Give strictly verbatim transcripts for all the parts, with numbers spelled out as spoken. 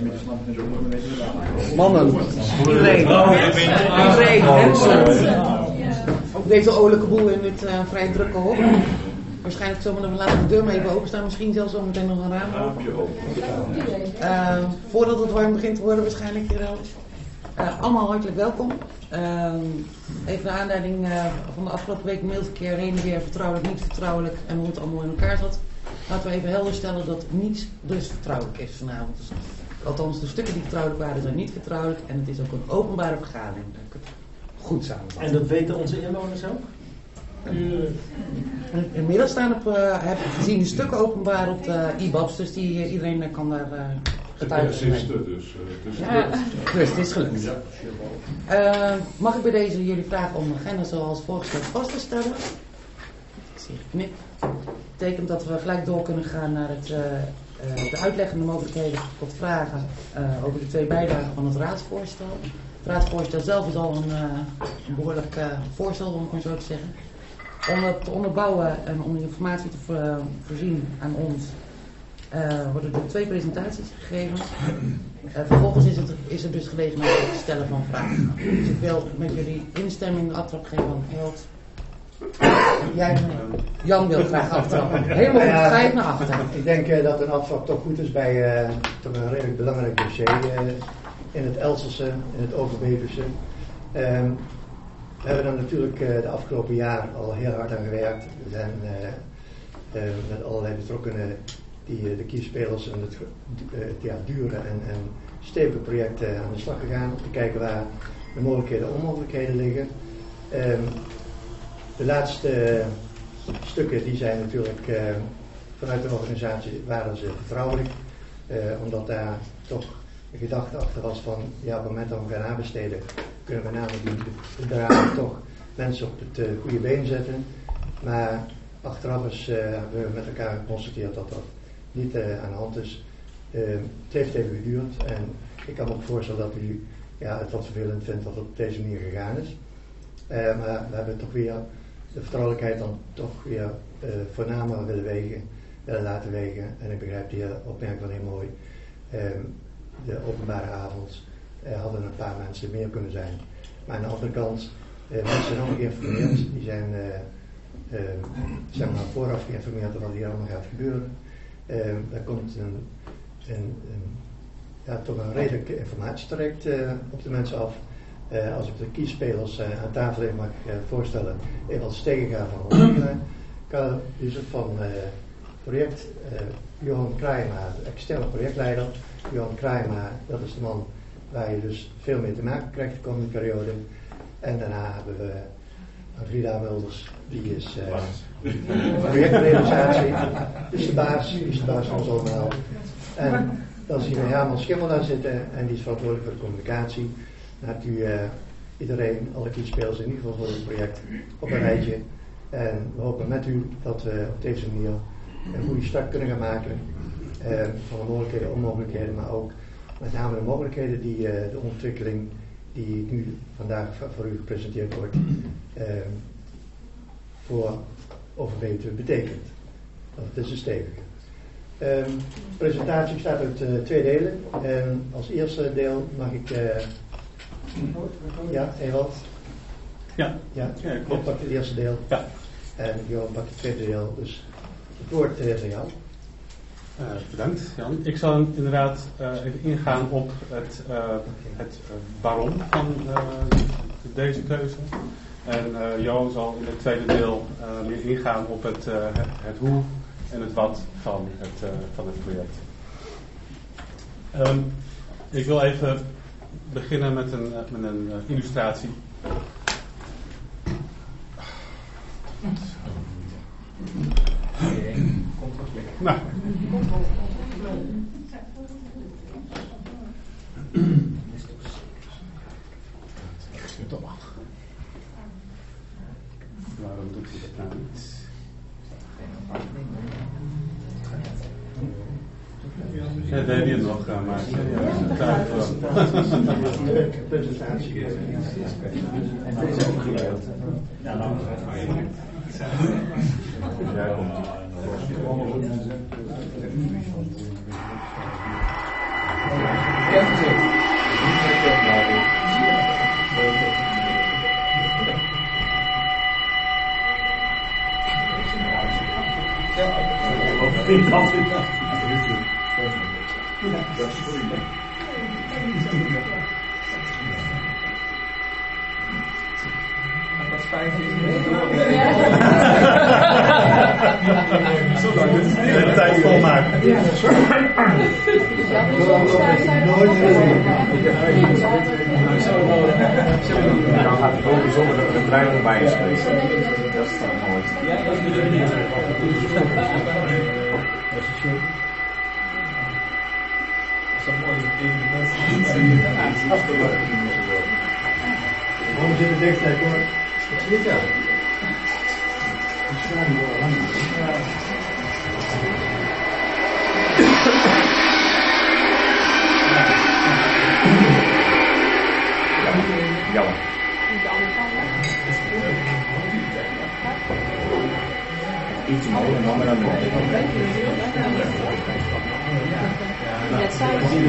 Mannen. Iedereen. Iedereen. Ook deze olijke boel in dit uh, vrij drukke hok. Waarschijnlijk zomaar we laten de deur maar even openstaan. Misschien zelfs zo meteen nog een raam open. Uh, voordat het warm begint te worden waarschijnlijk hier wel. Uh, allemaal hartelijk welkom. Uh, even de aanleiding uh, van de afgelopen week mailverkeer heen en weer vertrouwelijk, niet vertrouwelijk en hoe het allemaal in elkaar zat. Laten we even helder stellen dat niets dus vertrouwelijk is vanavond. Dus, althans, de stukken die vertrouwelijk waren zijn niet vertrouwelijk en het is ook een openbare vergadering. Dat ik het goed samenvatten. En dat weten onze inwoners ook? Uh, inmiddels staan op, uh, heb ik gezien de stukken openbaar op de I B A B's, dus die, uh, iedereen uh, kan daar uh, getuigen nemen. Dus, uh, dus, ja, dus het is gelukt. Uh, mag ik bij deze jullie vragen om de agenda zoals voorgesteld vast te stellen? Ik zie geknip. Dat betekent dat we gelijk door kunnen gaan naar het, uh, uh, de uitleggende mogelijkheden tot vragen uh, over de twee bijdragen van het raadsvoorstel. Het raadsvoorstel zelf is al een, uh, een behoorlijk uh, voorstel, om het maar zo te zeggen. Om het te onderbouwen en om de informatie te vo- voorzien aan ons uh, worden er twee presentaties gegeven. Uh, vervolgens is, het, is er dus gelegenheid voor het stellen van vragen. Dus ik wil met jullie instemming de aftrap geven van Held. Jij, Jan wil graag aftrappen. Helemaal goed, ga je naar achter. Ik denk uh, dat een aftrap toch goed is bij uh, toch een redelijk belangrijk dossier uh, in het Elselse, in het Overbeverse. Um, we hebben er natuurlijk uh, de afgelopen jaar al heel hard aan gewerkt. We zijn uh, uh, met allerlei betrokkenen die uh, de kiesspelers en het uh, ja, dure en, en stevige projecten aan de slag gegaan. Om te kijken waar de mogelijkheden en onmogelijkheden liggen. Um, de laatste uh, stukken die zijn natuurlijk uh, vanuit de organisatie waren ze vertrouwelijk. Uh, omdat daar toch de gedachte achter was van ja, op het moment dat we gaan aanbesteden kunnen we namelijk die bedragen toch mensen op het uh, goede been zetten. Maar achteraf is, uh, hebben we met elkaar geconstateerd dat dat niet uh, aan de hand is. Uh, het heeft even geduurd en ik kan me ook voorstellen dat u ja, het wat vervelend vindt dat het op deze manier gegaan is. Uh, maar we hebben toch weer de vertrouwelijkheid dan toch weer uh, voornamer willen wegen, willen laten wegen. En ik begrijp die opmerking wel heel mooi. Uh, de openbare avond uh, hadden een paar mensen meer kunnen zijn. Maar aan de andere kant, uh, mensen zijn ook geïnformeerd. Die zijn uh, uh, zeg maar vooraf geïnformeerd over wat hier allemaal gaat gebeuren. Uh, er komt een, een, een, ja, toch een redelijke informatietraject uh, op de mensen af. Uh, als ik de kiesspelers uh, aan tafel even mag uh, voorstellen, even als tegengaan van ontwikkelen, kan dus van uh, project uh, Johan Kraaienma, de externe projectleider. Johan Kraaienma, dat is de man waar je dus veel mee te maken krijgt de komende periode. En daarna hebben we Frida Mulders, die is uh, projectrealisatie, is de baas, die is de baas van ons allemaal. En dan zien we Herman Schimmel daar zitten en die is verantwoordelijk voor de communicatie. Dan hebt u uh, iedereen, alle kiesspelers in ieder geval voor het project op een rijtje. En we hopen met u dat we op deze manier een goede start kunnen gaan maken. Uh, van de mogelijkheden, onmogelijkheden, maar ook met name de mogelijkheden die uh, de ontwikkeling die nu vandaag voor u gepresenteerd wordt, uh, voor Overbetuwe betekent. Want het is een stevige. Um, de presentatie bestaat uit uh, twee delen. En als eerste deel mag ik... Uh, ja, Ewald? Ja. Ja, ja ik pak het eerste deel. Ja. En Johan pakt het tweede deel. Dus het woord is aan jou. Uh, bedankt, Jan. Ik zal inderdaad uh, even ingaan op het, uh, het uh, waarom van uh, deze keuze. En uh, Johan zal in het tweede deel uh, meer ingaan op het, uh, het, het hoe en het wat van het, uh, van het project. Um, ik wil even beginnen met een, met een uh, illustratie. Nou. Waarom doet hij dat nou niet? Ja, dat deed hij het nog, maar de presentatie. En dat is ook gebeurd. Ja, nou. Ja, komt. Ja. De tijd volmaken. Dan gaat het ook bijzonder dat er een trein erbij is geweest. Dat is dan mooi. Waarom zit de dektijd hoor? Dat zit ja. Jammer. Iets omhoog en dan maar naar beneden. Net zei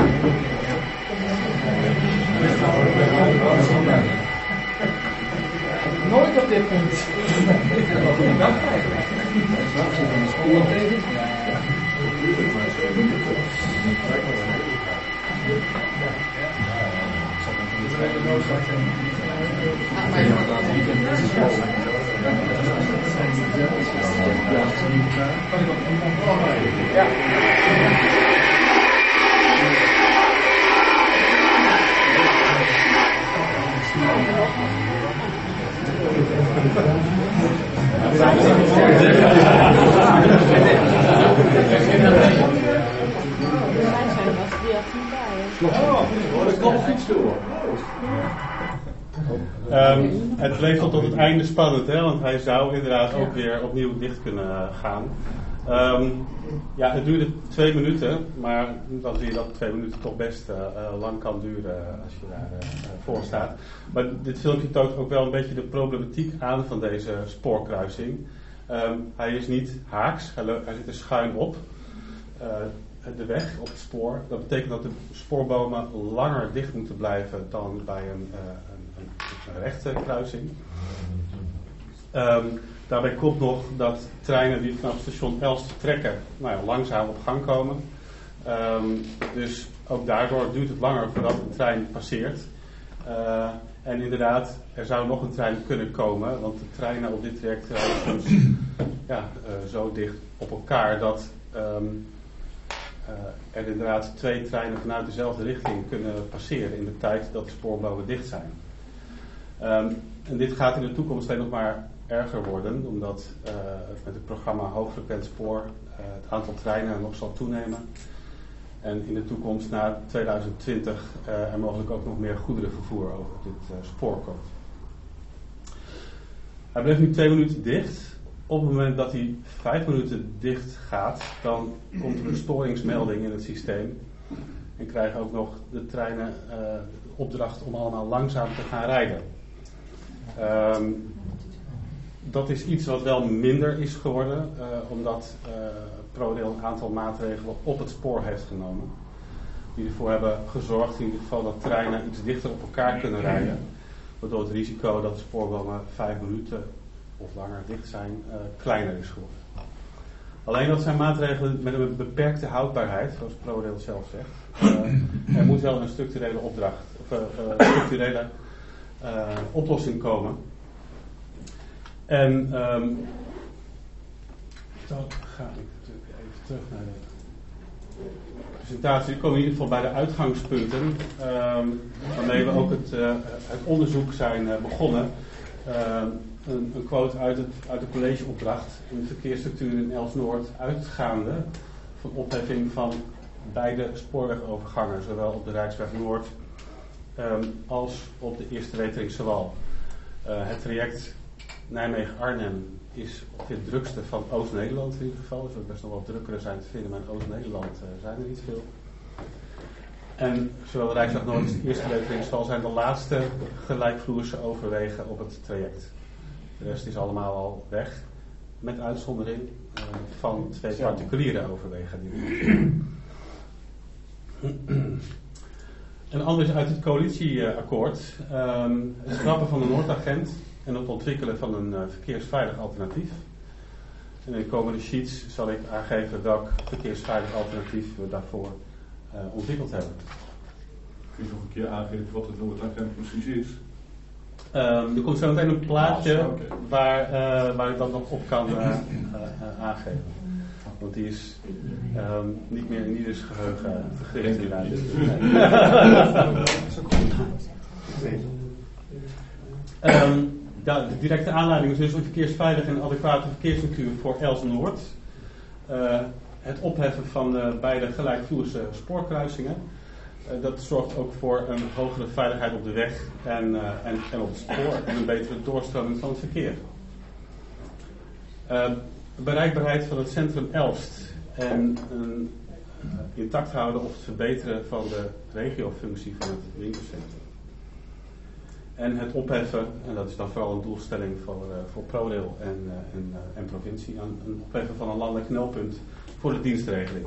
Nooit op dit punt. Ja. Um, het bleef tot het einde spannend, hè, want hij zou inderdaad ook weer opnieuw dicht kunnen gaan. Um, ja, het duurde twee minuten, maar dan zie je dat twee minuten toch best uh, uh, lang kan duren als je daar uh, voor staat. Maar dit filmpje toont ook wel een beetje de problematiek aan van deze spoorkruising. Um, hij is niet haaks, hij, hij zit er schuin op. Uh, de weg op het spoor. Dat betekent dat de spoorbomen langer dicht moeten blijven dan bij een, uh, een, een, een rechte kruising. Um, daarbij komt nog dat treinen die vanaf station Elst vertrekken, nou ja, langzaam op gang komen. Um, dus ook daardoor duurt het langer voordat een trein passeert. Uh, en inderdaad, er zou nog een trein kunnen komen, want de treinen op dit traject rijden soms ja, uh, zo dicht op elkaar dat um, uh, er inderdaad twee treinen vanuit dezelfde richting kunnen passeren in de tijd dat de spoorbomen dicht zijn. Um, en dit gaat in de toekomst alleen nog maar erger worden, omdat uh, het met het programma Hoogfrequent Spoor uh, het aantal treinen nog zal toenemen. En in de toekomst na tweeduizend twintig uh, er mogelijk ook nog meer goederenvervoer over dit uh, spoor komt. Hij bleef nu twee minuten dicht. Op het moment dat hij vijf minuten dicht gaat, dan komt er een storingsmelding in het systeem. En krijgen ook nog de treinen uh, de opdracht om allemaal langzaam te gaan rijden. Um, dat is iets wat wel minder is geworden, uh, omdat uh, ProRail een aantal maatregelen op het spoor heeft genomen. Die ervoor hebben gezorgd in ieder geval dat treinen iets dichter op elkaar kunnen rijden. Waardoor het risico dat de spoorbomen vijf minuten of langer dicht zijn, uh, kleiner is geworden. Alleen dat zijn maatregelen met een beperkte houdbaarheid, zoals ProRail zelf zegt. Uh, er moet wel een structurele opdracht, of uh, uh, structurele uh, oplossing komen. En um, dan ga ik natuurlijk even terug naar de presentatie. We komen in ieder geval bij de uitgangspunten, um, waarmee we ook het, uh, het onderzoek zijn uh, begonnen. Uh, een, een quote uit, het, uit de collegeopdracht in de verkeersstructuur in Elst-Noord, uitgaande van opheffing van beide spoorwegovergangen, zowel op de Rijksweg Noord um, als op de Eerste Weteringse Wal. Uh, het traject Nijmegen-Arnhem is op het drukste van Oost-Nederland in ieder geval. Dus er best nog wat drukkere zijn te vinden, maar in Oost-Nederland uh, zijn er niet veel. En zowel de Rijksweg Noord als de Eerste Weteringse Wal zijn de laatste gelijkvloerse overwegen op het traject. De rest is allemaal al weg, met uitzondering uh, van twee particuliere overwegen. Die Een ander is uit het coalitieakkoord. Um, het schrappen van de Noordagent en het ontwikkelen van een uh, verkeersveilig alternatief. En in de komende sheets zal ik aangeven welk verkeersveilig alternatief we daarvoor uh, ontwikkeld hebben. Kun je nog een keer aangeven wat het Noordagent precies is? Um, er komt zo meteen een plaatje Ah, okay. waar, uh, waar ik dat nog op kan uh, uh, uh, aangeven. Want die is um, niet meer in ieders geheugen vergrift inderdaad. um, ja, de directe aanleiding is dus een verkeersveilige en adequate verkeersstructuur voor Elst-Noord. Uh, het opheffen van de beide gelijkvloerse spoorkruisingen. Uh, dat zorgt ook voor een hogere veiligheid op de weg en, uh, en, en op het spoor en een betere doorstroming van het verkeer. Uh, bereikbaarheid van het centrum Elst en een uh, intact houden of het verbeteren van de regiofunctie van het winkelcentrum. En het opheffen, en dat is dan vooral een doelstelling voor, uh, voor ProRail en, uh, en, uh, en provincie, een, een opheffen van een landelijk knelpunt voor de dienstregeling.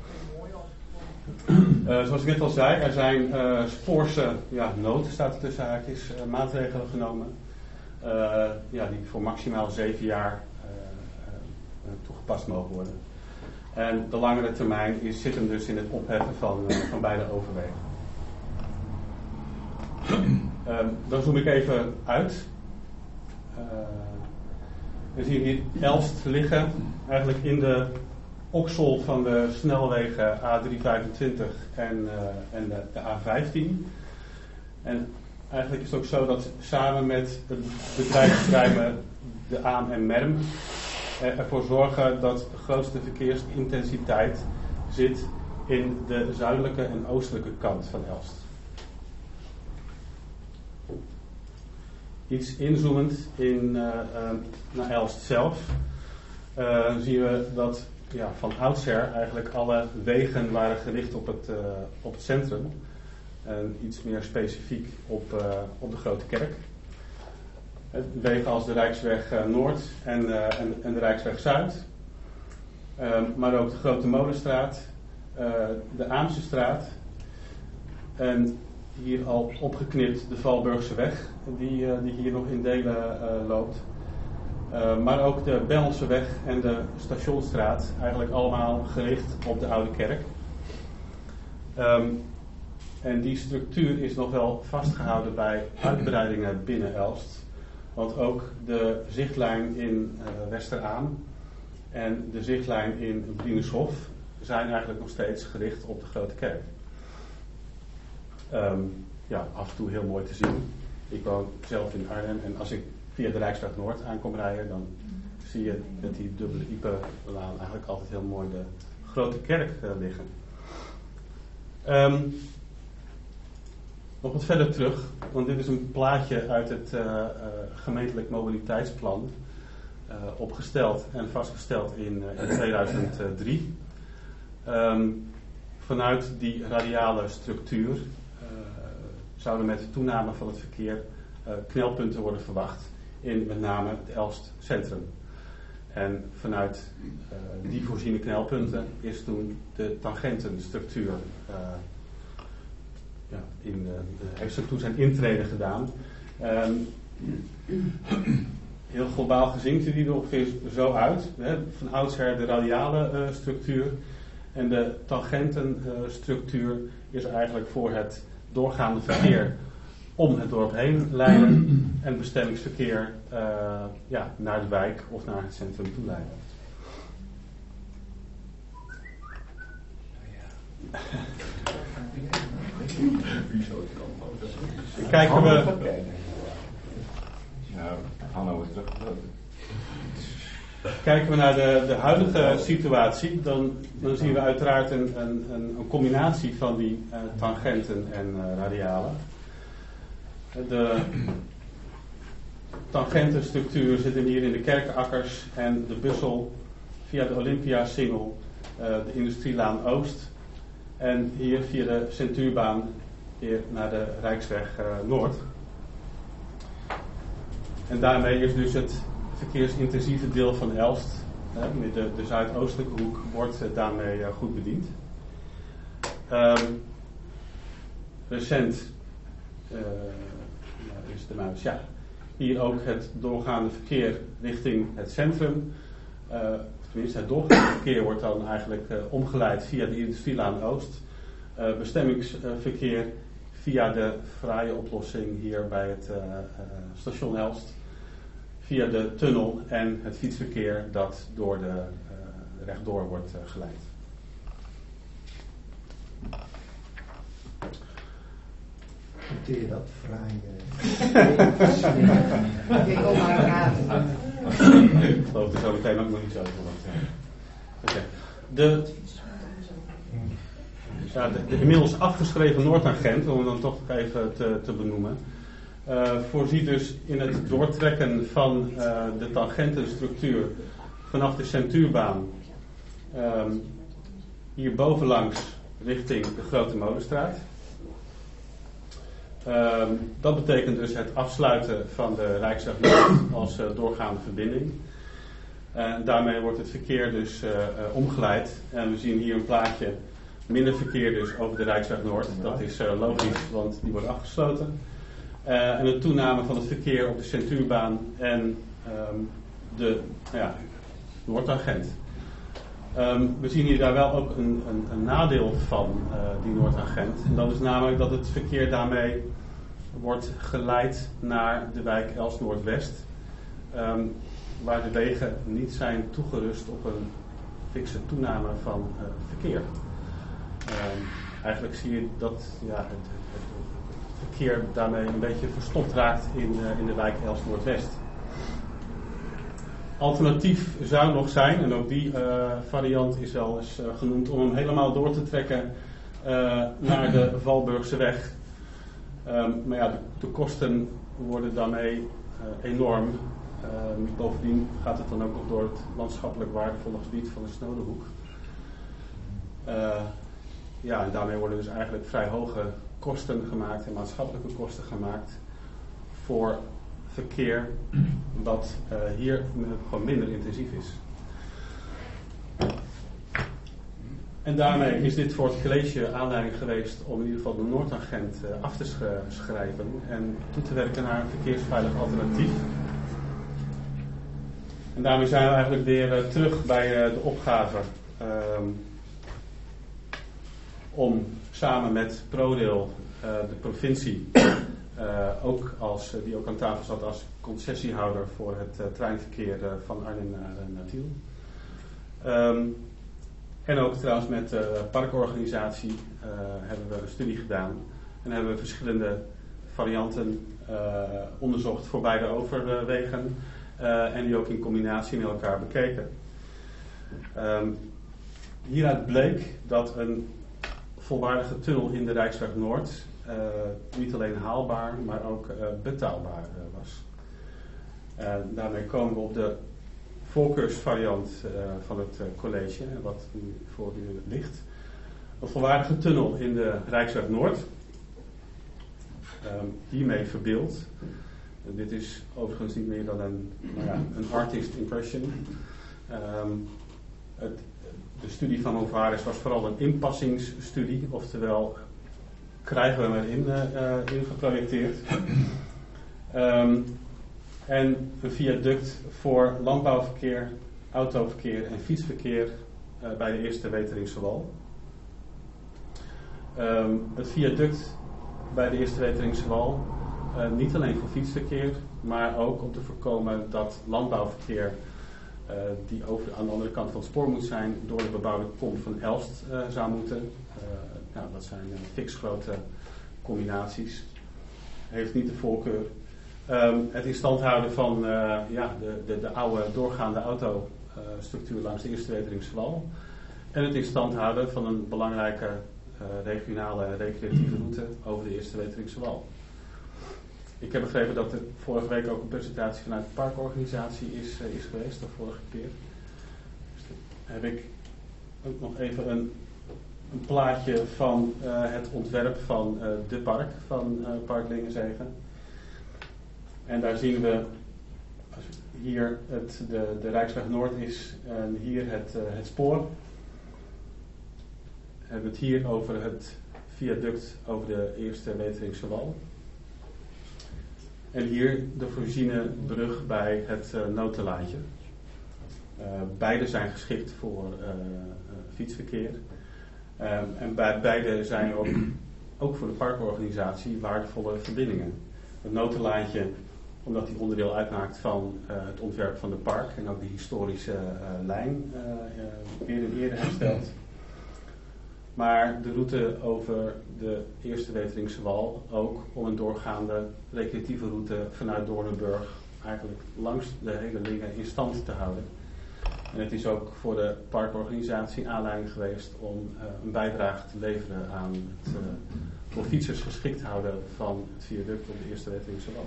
Uh, zoals ik net al zei, er zijn uh, spoorse ja, nood, staat er tussen haakjes, uh, maatregelen genomen. Uh, ja, die voor maximaal zeven jaar uh, uh, toegepast mogen worden. En de langere termijn is, zit hem dus in het opheffen van, uh, van beide overwegen. Uh, dan zoom ik even uit. Uh, we zien hier Elst liggen, eigenlijk in de oksel van de snelwegen A driehonderdvijfentwintig en, uh, en de, de A vijftien. En eigenlijk is het ook zo dat samen met het bedrijfsterreinen de Aam en Merm ervoor zorgen dat de grootste verkeersintensiteit zit in de zuidelijke en oostelijke kant van Elst. Iets inzoomend in, uh, uh, naar Elst zelf uh, zien we dat ja, van oudsher eigenlijk alle wegen waren gericht op het, uh, op het centrum. En iets meer specifiek op, uh, op de Grote Kerk. Wegen als de Rijksweg uh, Noord en, uh, en, en de Rijksweg Zuid. Uh, maar ook de Grote Molenstraat, uh, de Aamsestraat. En hier al opgeknipt de Valburgse weg, die, uh, die hier nog in delen uh, loopt. Uh, maar ook de Bellelse weg en de Stationsstraat, eigenlijk allemaal gericht op de Oude Kerk. Um, en die structuur is nog wel vastgehouden bij uitbreidingen binnen Elst. Want ook de zichtlijn in uh, Westeraam en de zichtlijn in Brienenshof zijn eigenlijk nog steeds gericht op de Grote Kerk. Um, ja, af en toe heel mooi te zien. Ik woon zelf in Arnhem en als ik via de Rijksweg Noord aankom rijden, dan zie je met die dubbele Ipe-laan eigenlijk altijd heel mooi de Grote Kerk uh, liggen. Um, nog wat verder terug, want dit is een plaatje uit het uh, uh, gemeentelijk mobiliteitsplan, uh, opgesteld en vastgesteld in, uh, in tweeduizend drie. Um, vanuit die radiale structuur uh, zouden met de toename van het verkeer uh, knelpunten worden verwacht in met name het Elst centrum. En vanuit uh, die voorziene knelpunten is toen de tangentenstructuur uh, ja, in, uh, heeft ze toen zijn intrede gedaan. Um, heel globaal gezien ziet die er ongeveer zo uit. Hè? Van oudsher de radiale uh, structuur. En de tangentenstructuur uh, is eigenlijk voor het doorgaande verkeer om het dorp heen leiden en bestemmingsverkeer uh, ja, naar de wijk of naar het centrum toe leiden. Kijken we. Nou, Hanno is terug. Kijken we naar de, de huidige situatie, dan, dan zien we uiteraard een, een, een combinatie van die uh, tangenten en uh, radialen. De tangentenstructuur zit hem hier in de Kerkenakkers en de Bussel via de Olympia-singel, uh, de Industrielaan Oost. En hier via de Centuurbaan weer naar de Rijksweg uh, Noord. En daarmee is dus het verkeersintensieve deel van Elst, hè, met de, de zuidoostelijke hoek, wordt uh, daarmee uh, goed bediend. Um, recent, uh, nou, is de muis, ja, hier ook het doorgaande verkeer richting het centrum. Uh, of tenminste, het doorgaande verkeer wordt dan eigenlijk uh, omgeleid via de Industrielaan Oost. Uh, bestemmingsverkeer via de fraaie oplossing hier bij het uh, uh, station Elst. Via de tunnel en het fietsverkeer dat door de uh, rechtdoor wordt uh, geleid. Noteer je dat? Fraaie. Ik kom maar aan. Ik geloof er zo meteen ook nog iets over. Oké. Okay. De, ja, de, de inmiddels afgeschreven Noordtangent, om hem dan toch even te, te benoemen, uh, voorziet dus in het doortrekken van uh, de tangentenstructuur vanaf de Centuurbaan um, hier bovenlangs richting de Grote Molenstraat. Um, dat betekent dus het afsluiten van de Rijksweg Noord als uh, doorgaande verbinding. Uh, daarmee wordt het verkeer dus uh, uh, omgeleid. En we zien hier een plaatje, minder verkeer dus over de Rijksweg Noord. Dat is uh, logisch, want die wordt afgesloten. Uh, en een toename van het verkeer op de Centuurbaan en um, de nou ja, Noordtangent. Um, we zien hier daar wel ook een, een, een nadeel van uh, die Noordtangent. En dat is namelijk dat het verkeer daarmee wordt geleid naar de wijk Elst-Noordwest. Um, waar de wegen niet zijn toegerust op een fikse toename van uh, verkeer. Um, eigenlijk zie je dat ja, het, het, het verkeer daarmee een beetje verstopt raakt in, uh, in de wijk Elst-Noordwest. Alternatief zou nog zijn, en ook die uh, variant is wel eens uh, genoemd, om hem helemaal door te trekken uh, naar de Valburgse weg. Um, maar ja, de, de kosten worden daarmee uh, enorm. Um, bovendien gaat het dan ook nog door het landschappelijk waardevolle gebied van de Snodehoek. Uh, ja, en daarmee worden dus eigenlijk vrij hoge kosten gemaakt en maatschappelijke kosten gemaakt voor verkeer dat uh, hier gewoon minder intensief is. En daarmee is dit voor het college aanleiding geweest om in ieder geval de Noordtangent uh, af te schrijven en toe te werken naar een verkeersveilig alternatief. En daarmee zijn we eigenlijk weer uh, terug bij uh, de opgave um, om samen met ProRail, uh, de provincie, uh, ook als, uh, die ook aan tafel zat als concessiehouder voor het uh, treinverkeer uh, van Arnhem naar, uh, naar Tiel. Um, en ook trouwens met de parkorganisatie uh, hebben we een studie gedaan en hebben we verschillende varianten uh, onderzocht voor beide overwegen. Uh, en die ook in combinatie met elkaar bekeken. Um, hieruit bleek dat een volwaardige tunnel in de Rijksweg Noord uh, niet alleen haalbaar, maar ook uh, betaalbaar uh, was. Uh, daarmee komen we op de voorkeursvariant uh, van het uh, college, wat nu voor u ligt. Een volwaardige tunnel in de Rijksweg Noord. Um, hiermee verbeeld. En dit is overigens niet meer dan een, nou ja, een artist impression. Um, het, de studie van Novaris was vooral een inpassingsstudie, oftewel krijgen we hem erin uh, in geprojecteerd. Um, en een viaduct voor landbouwverkeer, autoverkeer en fietsverkeer uh, bij de Eerste Weteringse Wal. Um, het viaduct bij de Eerste Weteringse Wal, uh, niet alleen voor fietsverkeer, maar ook om te voorkomen dat landbouwverkeer uh, die over, aan de andere kant van het spoor moet zijn, door de bebouwde kom van Elst uh, zou moeten. Uh, nou, dat zijn uh, fix grote combinaties. Heeft niet de voorkeur. Um, het in stand houden van uh, ja, de, de, de oude doorgaande autostructuur uh, langs de Eerste Weteringse Wal. En het in stand houden van een belangrijke uh, regionale recreatieve route over de Eerste Weteringse Wal. Ik heb begrepen dat er vorige week ook een presentatie vanuit de parkorganisatie is, uh, is geweest, de vorige keer. Dus heb ik ook nog even een, een plaatje van uh, het ontwerp van uh, de park, van uh, Park Lingenzegen. En daar zien we, als hier het, de, de Rijksweg Noord is en hier het, uh, het spoor. We hebben het hier over het viaduct over de Eerste Weteringse Wal. En hier de voorziene brug bij het uh, Notenlaantje. Uh, beide zijn geschikt voor uh, uh, fietsverkeer. Um, en bij beide zijn ook, ook voor de parkorganisatie waardevolle verbindingen. Het Notenlaantje, omdat die onderdeel uitmaakt van uh, het ontwerp van het park en ook de historische uh, lijn uh, uh, weer en eerder hersteld. Maar de route over de Eerste Weteringse Wal ook om een doorgaande recreatieve route vanuit Doornenburg eigenlijk langs de hele dingen in stand te houden. En het is ook voor de parkorganisatie aanleiding geweest om uh, een bijdrage te leveren aan het uh, voor fietsers geschikt houden van het viaduct op de Eerste Weteringse Wal.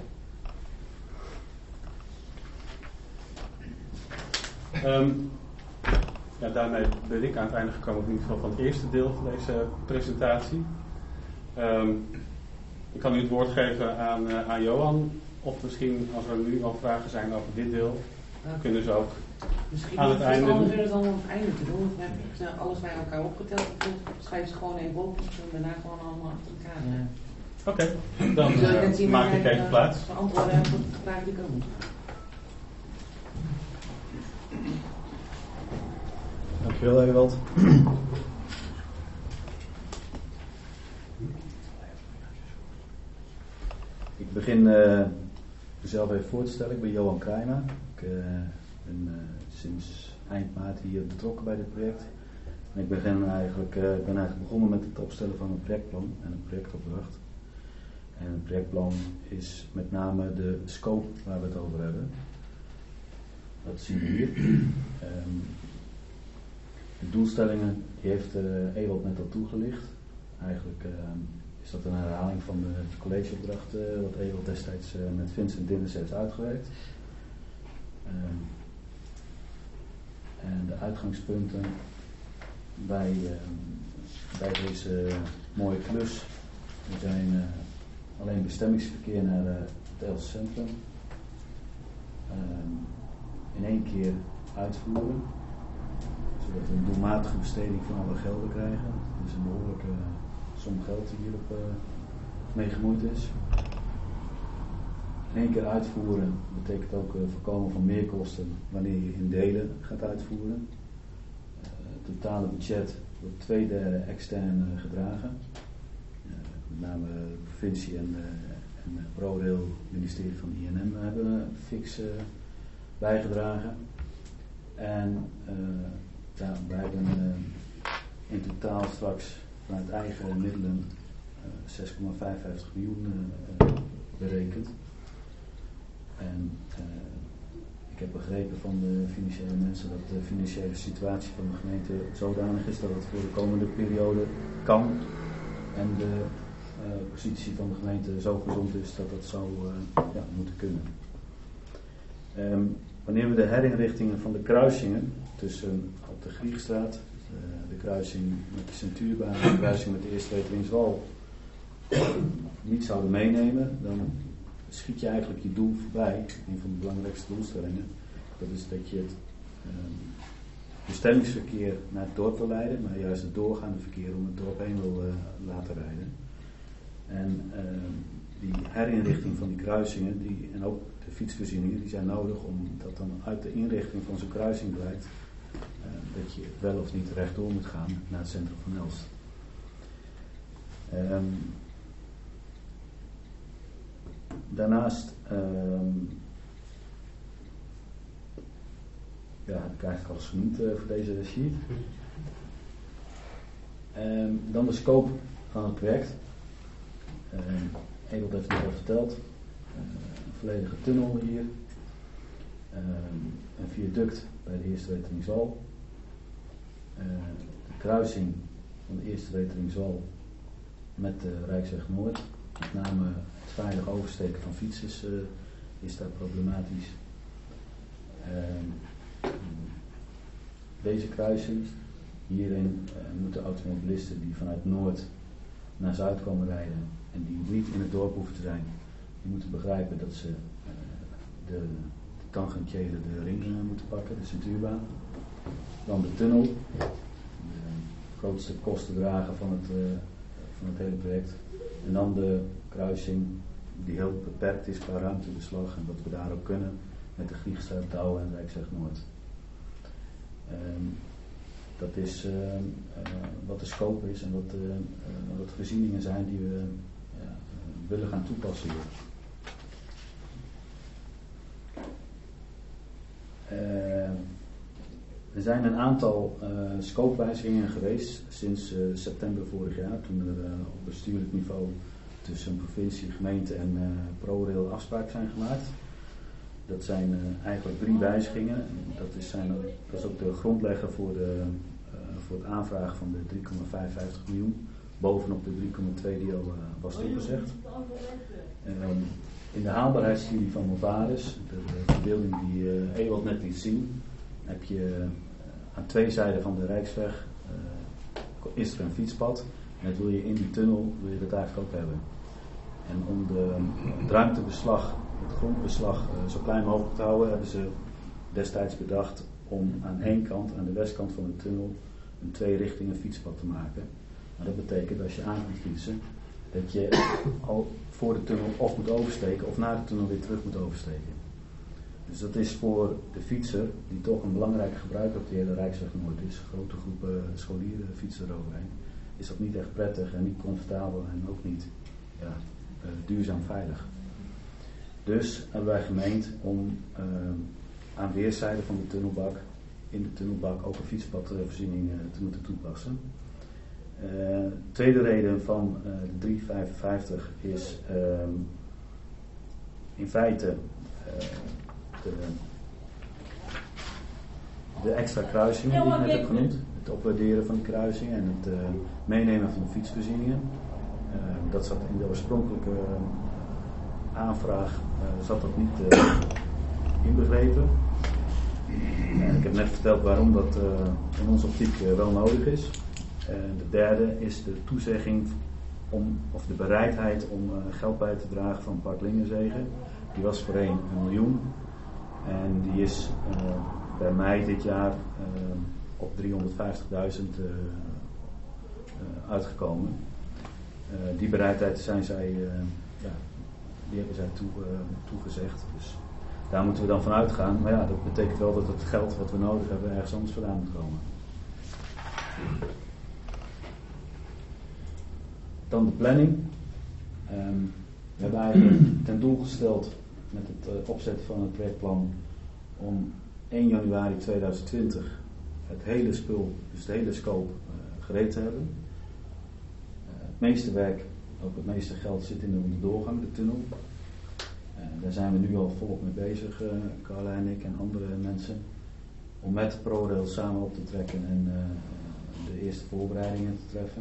Um, ja, daarmee ben ik aan het einde gekomen in ieder geval van het eerste deel van deze presentatie. Um, ik kan nu het woord geven aan, uh, aan Johan. Of misschien als er nu al vragen zijn over dit deel, Okay. kunnen ze ook Misschien aan het is einde het doen. anders het dan aan het einde te doen. Want we hebben alles bij elkaar opgeteld. Schrijf ze gewoon even op. En daarna gewoon allemaal achter elkaar. Ja. Oké, okay. Dan Zul je uh, net zien maak waar ik jij, even uh, plaats. Antwoorden op de vraag die ik kan doen. Dankjewel, Ewald. Ik begin uh, mezelf even voor te stellen. Ik ben Johan Krijma. Ik uh, ben uh, sinds eind maart hier betrokken bij dit project. En ik begin eigenlijk, uh, ben eigenlijk begonnen met het opstellen van een projectplan en een projectopdracht. En het projectplan is met name de scope waar we het over hebben. Dat zien we hier. Um, de doelstellingen die heeft uh, Ewald net al toegelicht. Eigenlijk uh, is dat een herhaling van de collegeopdracht uh, wat Ewald destijds uh, met Vincent Dinnes heeft uitgewerkt. Um, en de uitgangspunten bij, uh, bij deze mooie klus zijn uh, alleen bestemmingsverkeer naar uh, het Elsel Centrum. Um, in één keer uitvoeren, zodat we een doelmatige besteding van alle gelden krijgen. Dus een behoorlijke som geld die hierop uh, mee gemoeid is. In één keer uitvoeren betekent ook uh, voorkomen van meerkosten wanneer je in delen gaat uitvoeren. Uh, het totale budget wordt twee derde extern uh, gedragen. Uh, met name de provincie en, uh, en ProRail, het ministerie van I N M, hebben fix uh, bijgedragen. En uh, ja, wij hebben uh, in totaal straks vanuit eigen middelen uh, zes komma vijfenvijftig miljoen uh, berekend. En uh, ik heb begrepen van de financiële mensen dat de financiële situatie van de gemeente zodanig is dat het voor de komende periode kan. En de uh, positie van de gemeente zo gezond is dat dat zou uh, ja, moeten kunnen. Um, wanneer we de herinrichtingen van de kruisingen tussen op de Griekstraat, uh, de kruising met de Centuurbaan, de kruising met de Eerste Weteringswal niet zouden meenemen, dan schiet je eigenlijk je doel voorbij. Een van de belangrijkste doelstellingen. Dat is dat je het um, bestemmingsverkeer naar het dorp wil leiden, maar juist het doorgaande verkeer om het dorp heen wil uh, laten rijden. En um, die herinrichting van die kruisingen die, en ook de fietsvoorzieningen, die zijn nodig omdat dan uit de inrichting van zo'n kruising blijkt uh, dat je wel of niet rechtdoor moet gaan naar het centrum van Elst. Um, daarnaast um, ja, heb ik eigenlijk alles genoemd uh, voor deze sheet. Um, dan de scope van het project. Um, Ewald heeft het al verteld. Uh, een volledige tunnel hier. Um, een viaduct bij de Eerste Weteringswal. Uh, de kruising van de Eerste Weteringswal met de Rijksweg Noord. Met name het veilig oversteken van fietsers uh, is daar problematisch. Uh, deze kruising, hierin uh, moeten automobilisten die vanuit Noord naar Zuid komen rijden en die niet in het dorp hoeven te zijn, die moeten begrijpen dat ze uh, de, de tangentiële de ring uh, moeten pakken, de Centuurbaan. Dan de tunnel, de grootste kostendrager van het, uh, van van het hele project. En dan de kruising die heel beperkt is qua ruimtebeslag en dat we daar ook kunnen met de Griekstraat, Douwe en Rijksweg Noord. Um, dat is uh, uh, wat de scope is en wat de, uh, wat de voorzieningen zijn die we uh, willen gaan toepassen hier. Uh, er zijn een aantal uh, scopewijzigingen geweest sinds uh, september vorig jaar, toen er uh, op bestuurlijk niveau tussen provincie, gemeente en uh, ProRail afspraken zijn gemaakt. Dat zijn uh, eigenlijk drie wijzigingen. Dat is, zijn, dat is ook de grondlegger voor, de, uh, voor het aanvragen van de drie komma vijfenvijftig miljoen, bovenop de drie komma twee die al uh, was toegezegd. Um, in de haalbaarheidsstudie van Novaris, de, de verbeelding die uh, Ewald net liet zien, heb je uh, aan twee zijden van de Rijksweg uh, is er een fietspad. En dat wil je in die tunnel, wil je dat eigenlijk ook hebben. En om de, het ruimtebeslag, het grondbeslag uh, zo klein mogelijk te houden, hebben ze destijds bedacht om aan één kant, aan de westkant van de tunnel, een twee richtingen fietspad te maken. Maar dat betekent als je aan kunt fietsen, dat je al voor de tunnel of moet oversteken of naar de tunnel weer terug moet oversteken. Dus dat is voor de fietser, die toch een belangrijke gebruiker op de hele Rijksweg Noord is, grote groepen scholieren fietsen eroverheen, is dat niet echt prettig en niet comfortabel en ook niet ja, uh, duurzaam veilig. Dus hebben wij gemeend om uh, aan weerszijden van de tunnelbak, in de tunnelbak ook een fietspadvoorziening uh, te moeten toepassen. Uh, tweede reden van uh, de drie komma vijfenvijftig is uh, in feite uh, de, de extra kruisingen die ik net heb genoemd. Het opwaarderen van de kruisingen en het uh, meenemen van de fietsvoorzieningen. Uh, dat zat in de oorspronkelijke uh, aanvraag uh, zat dat niet uh, inbegrepen. Uh, ik heb net verteld waarom dat uh, in onze optiek uh, wel nodig is. Uh, de derde is de toezegging om, of de bereidheid om uh, geld bij te dragen van Park Lingenzegen. Die was voorheen een miljoen en die is uh, bij mei dit jaar uh, op driehonderdvijftigduizend uh, uh, uitgekomen. Uh, die bereidheid zijn zij, uh, ja, die hebben zij toe, uh, toegezegd. Dus daar moeten we dan van uitgaan. Maar ja, dat betekent wel dat het geld wat we nodig hebben ergens anders vandaan moet komen. Dan de planning. Um, we hebben eigenlijk ten doel gesteld met het uh, opzetten van het projectplan om één januari tweeduizend twintig het hele spul, dus de hele scope, uh, gereed te hebben. Uh, het meeste werk, ook het meeste geld zit in de onderdoorgang, de tunnel. Uh, daar zijn we nu al volop mee bezig, uh, Carla en ik en andere mensen, om met ProRail samen op te trekken en uh, de eerste voorbereidingen te treffen.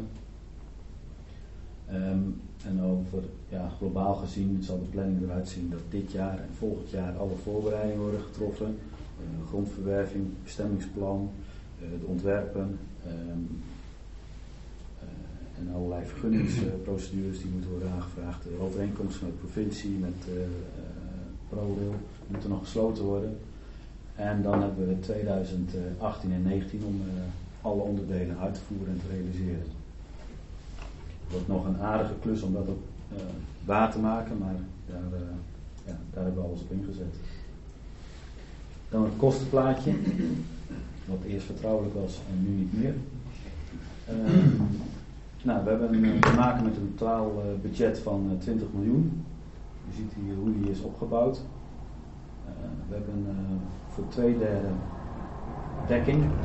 Um, en over, ja, globaal gezien zal de planning eruit zien dat dit jaar en volgend jaar alle voorbereidingen worden getroffen. Uh, grondverwerving, bestemmingsplan, uh, de ontwerpen um, uh, en allerlei vergunningsprocedures die moeten worden aangevraagd. De overeenkomsten met de provincie, met uh, uh, ProRail moeten nog gesloten worden. En dan hebben we tweeduizend achttien en negentien om uh, alle onderdelen uit te voeren en te realiseren. Het wordt nog een aardige klus om dat ook uh, waar te maken, maar daar, uh, ja, daar hebben we alles op ingezet. Dan het kostenplaatje, wat eerst vertrouwelijk was en nu niet meer. Uh, nou, we hebben een, te maken met een totaal uh, budget van uh, twintig miljoen. Je ziet hier hoe die is opgebouwd. Uh, we hebben uh, voor twee derde dekking. Uh,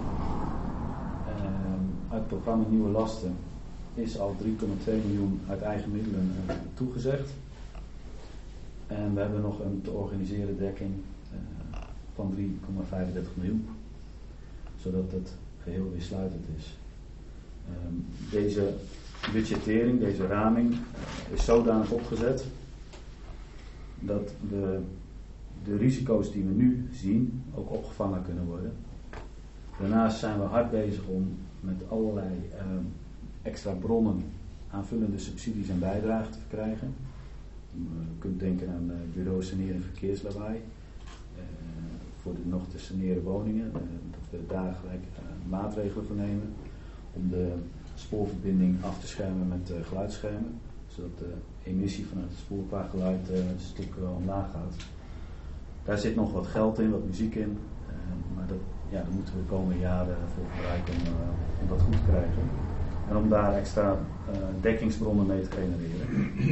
uit het programma Nieuwe Lasten is al drie komma twee miljoen uit eigen middelen uh, toegezegd. En we hebben nog een te organiseren dekking uh, van drie komma vijfendertig miljoen. Zodat het geheel weer sluitend is. Um, deze budgettering, deze raming uh, is zodanig opgezet dat we de risico's die we nu zien ook opgevangen kunnen worden. Daarnaast zijn we hard bezig om met allerlei um, extra bronnen aanvullende subsidies en bijdragen te verkrijgen. Je kunt denken aan uh, bureau saneren en verkeerslawaai. Uh, voor de nog te saneren woningen. Uh, dat we daar gelijk uh, maatregelen voor nemen. Om de spoorverbinding af te schermen met uh, geluidsschermen, zodat de emissie vanuit het spoor qua geluid uh, een stuk uh, omlaag gaat. Daar zit nog wat geld in, wat muziek in, uh, maar dat, ja, daar moeten we de komende jaren voor gebruiken om, uh, om dat goed te krijgen. En om daar extra uh, dekkingsbronnen mee te genereren.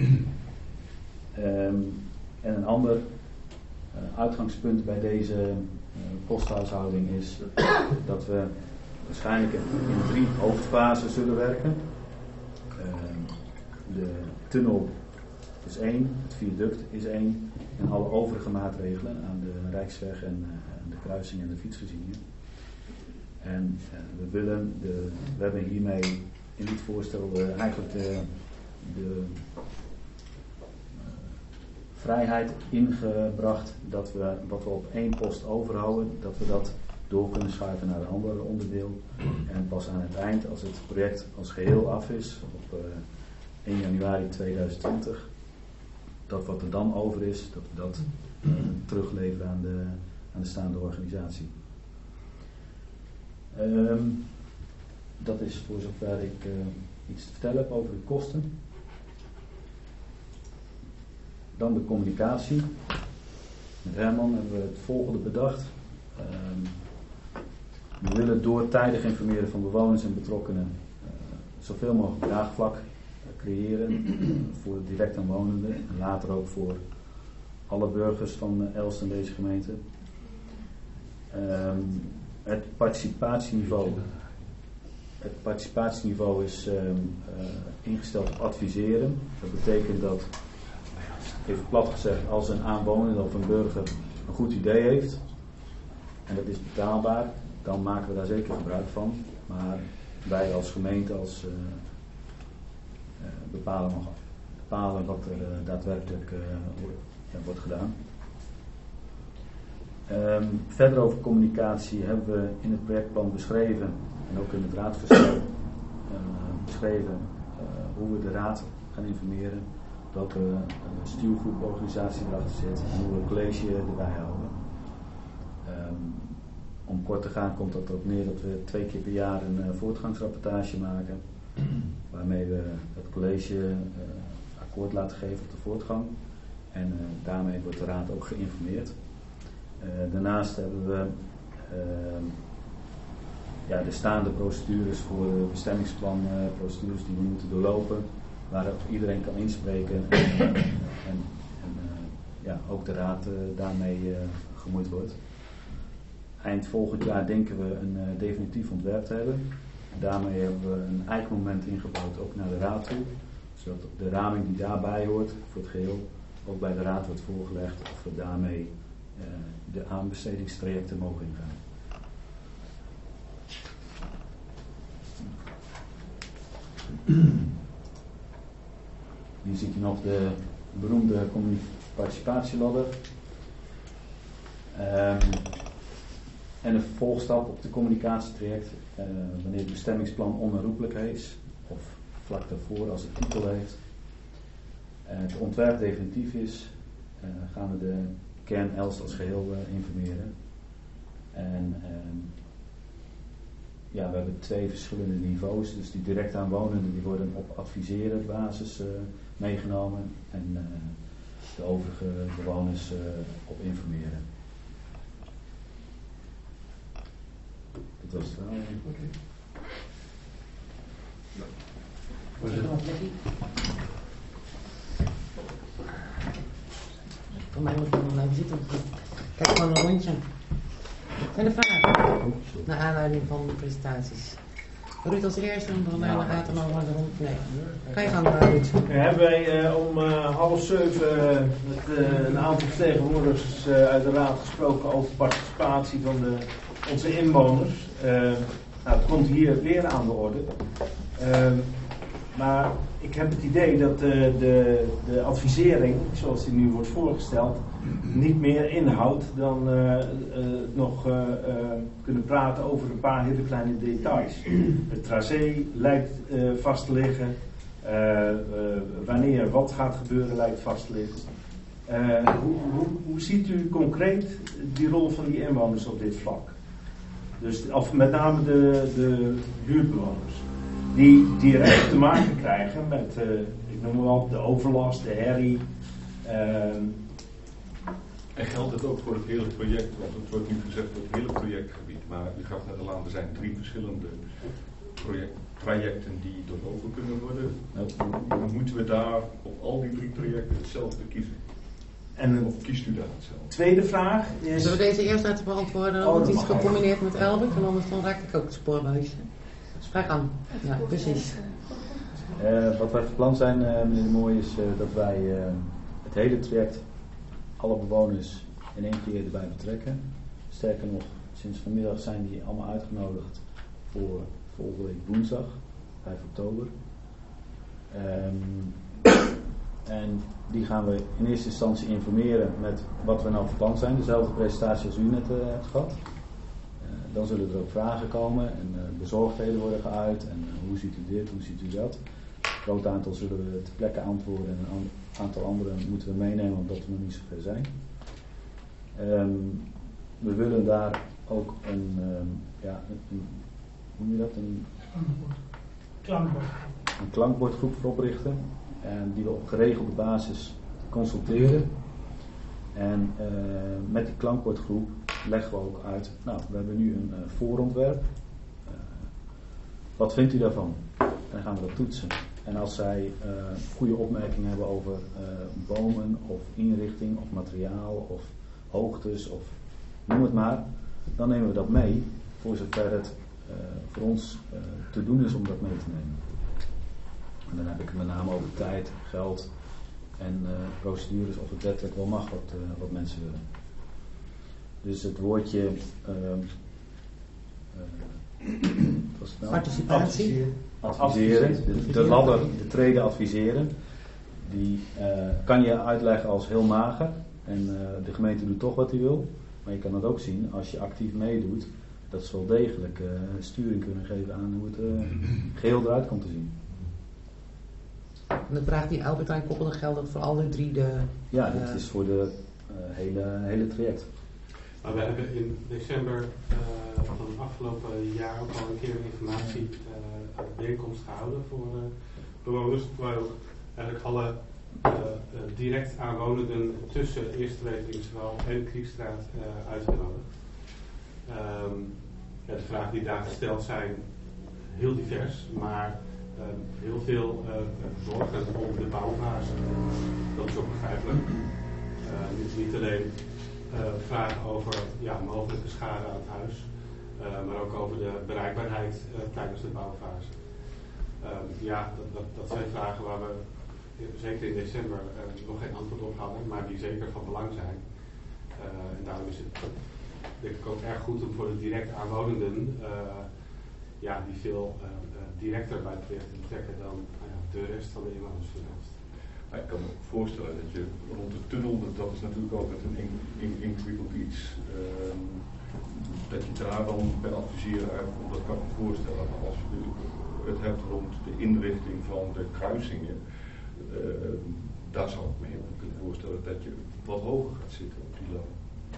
um, en een ander uh, uitgangspunt bij deze uh, posthuishouding is dat we waarschijnlijk in drie hoofdfasen zullen werken. Uh, de tunnel is één, het viaduct is één en alle overige maatregelen aan de Rijksweg en uh, de kruising en de fietsvoorzieningen. En uh, we willen, de, we hebben hiermee in dit voorstel uh, eigenlijk de, de uh, vrijheid ingebracht dat we wat we op één post overhouden, dat we dat door kunnen schuiven naar een ander onderdeel. En pas aan het eind, als het project als geheel af is, op uh, één januari tweeduizend twintig, dat wat er dan over is, dat we dat uh, terugleveren aan de, aan de staande organisatie. Um, dat is voor zover ik uh, iets te vertellen heb over de kosten. Dan de communicatie. Met Herman hebben we het volgende bedacht. Um, we willen door tijdig informeren van bewoners en betrokkenen uh, zoveel mogelijk draagvlak uh, creëren voor de direct aanwonenden en later ook voor alle burgers van uh, Elst en deze gemeente. Um, het participatieniveau. Het participatieniveau is um, uh, ingesteld op adviseren. Dat betekent dat, even plat gezegd, als een aanwoner of een burger een goed idee heeft en dat is betaalbaar, dan maken we daar zeker gebruik van. Maar wij als gemeente als, uh, uh, bepalen, nog, bepalen wat er uh, daadwerkelijk uh, wordt, ja, wordt gedaan. Um, verder over communicatie hebben we in het projectplan beschreven en ook in het raadsvoorstel uh, beschreven uh, hoe we de raad gaan informeren, welke uh, stuurgroeporganisatie erachter zit en hoe we het college erbij houden. Um, om kort te gaan komt dat erop neer dat we twee keer per jaar een uh, voortgangsrapportage maken, waarmee we het college uh, akkoord laten geven op de voortgang en uh, daarmee wordt de raad ook geïnformeerd. Uh, daarnaast hebben we uh, ja, de staande procedures voor de bestemmingsplanprocedures uh, die we moeten doorlopen, waar iedereen kan inspreken en, uh, en, en uh, ja, ook de raad uh, daarmee uh, gemoeid wordt. Eind volgend jaar denken we een uh, definitief ontwerp te hebben. Daarmee hebben we een eikmoment ingebouwd ook naar de raad toe, zodat de raming die daarbij hoort voor het geheel ook bij de raad wordt voorgelegd of we daarmee uh, de aanbestedingstrajecten mogen ingaan. Hier ziet u nog de beroemde participatieladder. Um, en een vervolgstap op de communicatietraject uh, wanneer het bestemmingsplan onherroepelijk is of vlak daarvoor als het titel heeft. Uh, het ontwerp definitief is, uh, gaan we de kern Elst als geheel uh, informeren. En uh, ja, we hebben twee verschillende niveaus, dus die direct aanwonenden die worden op adviseren basis uh, meegenomen en uh, de overige bewoners uh, op informeren. Dat was het wel. Okay. Voor mij moet ik nog blijven zitten. Kijk gewoon een rondje. Zijn er vragen? Naar aanleiding van de presentaties. Ruud als eerste en dan daarna gaat er nog maar rond. Nee. Ga je gang, Ruud. Ja, hebben wij uh, om uh, half zeven uh, met uh, een aantal vertegenwoordigers uh, uit de raad gesproken over participatie van de, onze inwoners. Uh, nou, het komt hier weer aan de orde. Uh, maar ik heb het idee dat uh, de, de advisering, zoals die nu wordt voorgesteld, niet meer inhoudt dan uh, uh, nog uh, uh, kunnen praten over een paar hele kleine details. Het tracé lijkt uh, vast te liggen. Uh, uh, wanneer wat gaat gebeuren lijkt vast te liggen. Uh, hoe, hoe, hoe ziet u concreet die rol van die inwoners op dit vlak? Dus of met name de, de buurtbewoners. die direct te maken krijgen met, uh, ik noem maar wat, de overlast, de herrie. Uh, En geldt het ook voor het hele project, want het wordt nu gezegd voor het hele projectgebied, maar u gaf net al aan, er zijn drie verschillende project, trajecten die doorlopen kunnen worden. Dan moeten we daar op al die drie projecten hetzelfde kiezen? En of kiest u daar hetzelfde? Tweede vraag is... Zullen we deze eerst laten beantwoorden? Oh, Wordt iets mag ook. gecombineerd met Elbert en anders dan raak ik ook het spoorbuisje. Vraag aan. Ja, precies. Uh, wat wij van plan zijn, uh, meneer de Mooi, is uh, dat wij uh, het hele traject, alle bewoners in één keer erbij betrekken. Sterker nog, sinds vanmiddag zijn die allemaal uitgenodigd voor volgende week woensdag, vijf oktober. Um, en die gaan we in eerste instantie informeren met wat we nou van plan zijn. Dezelfde presentatie als u net uh, hebt gehad. Uh, dan zullen er ook vragen komen en uh, bezorgdheden worden geuit. En uh, hoe ziet u dit, hoe ziet u dat? Een groot aantal zullen we ter plekke antwoorden en een aantal andere moeten we meenemen omdat we nog niet zo ver zijn. Um, we willen daar ook een, um, ja, een, een, hoe noem je dat? Een klankbord. Een klankbordgroep voor oprichten. En die we op geregelde basis consulteren. En uh, met die klankbordgroep leggen we ook uit, nou, we hebben nu een uh, voorontwerp. Uh, wat vindt u daarvan? En dan gaan we dat toetsen. En als zij uh, goede opmerkingen hebben over uh, bomen of inrichting of materiaal of hoogtes of noem het maar, dan nemen we dat mee voor zover het uh, voor ons uh, te doen is om dat mee te nemen. En dan heb ik het met name over tijd, geld en uh, procedures of het wettelijk wel mag wat, uh, wat mensen willen. Dus het woordje uh, uh, wat was het nou? Participatie. Adviseren, de, de ladder, de trede adviseren, die uh, kan je uitleggen als heel mager en uh, de gemeente doet toch wat hij wil, maar je kan het ook zien als je actief meedoet, dat ze wel degelijk uh, sturing kunnen geven aan hoe het uh, geheel eruit komt te zien. En de vraag die Albert aan koppelde geldt voor alle drie de... Ja, dit uh, is voor de uh, hele, hele traject. Maar we hebben in december uh, van het afgelopen jaar ook al een keer een informatie uh, bijeenkomst gehouden voor uh, bewoners, waar ook eigenlijk alle uh, uh, direct aanwonenden tussen Eerste Weteringswal en Kriekstraat uh, uitgenodigd. Um, ja, de vragen die daar gesteld zijn heel divers, maar uh, heel veel uh, zorgen om de bouwfase. Dat is ook begrijpelijk. Uh, niet, niet alleen uh, vragen over ja, mogelijke schade aan het huis, uh, maar ook over de bereikbaarheid uh, tijdens de bouwfase. Uh, ja, dat, dat, dat zijn vragen waar we zeker in december uh, nog geen antwoord op hadden, maar die zeker van belang zijn. Uh, en daarom is het denk ik ook erg goed om voor de direct aanwonenden, uh, ja, die veel uh, uh, directer bij het project te betrekken dan uh, ja, de rest van de inwoners van Elst. Ik kan me ook voorstellen dat je rond de tunnel, dat is natuurlijk altijd een in, in, ingewikkeld iets, uh, dat je daar dan bij adviseren uitkomt, dat kan ik me voorstellen. Maar als je het hebt rond de inrichting van de kruisingen, uh, daar zou ik me heel goed kunnen voorstellen dat je wat hoger gaat zitten op die loon.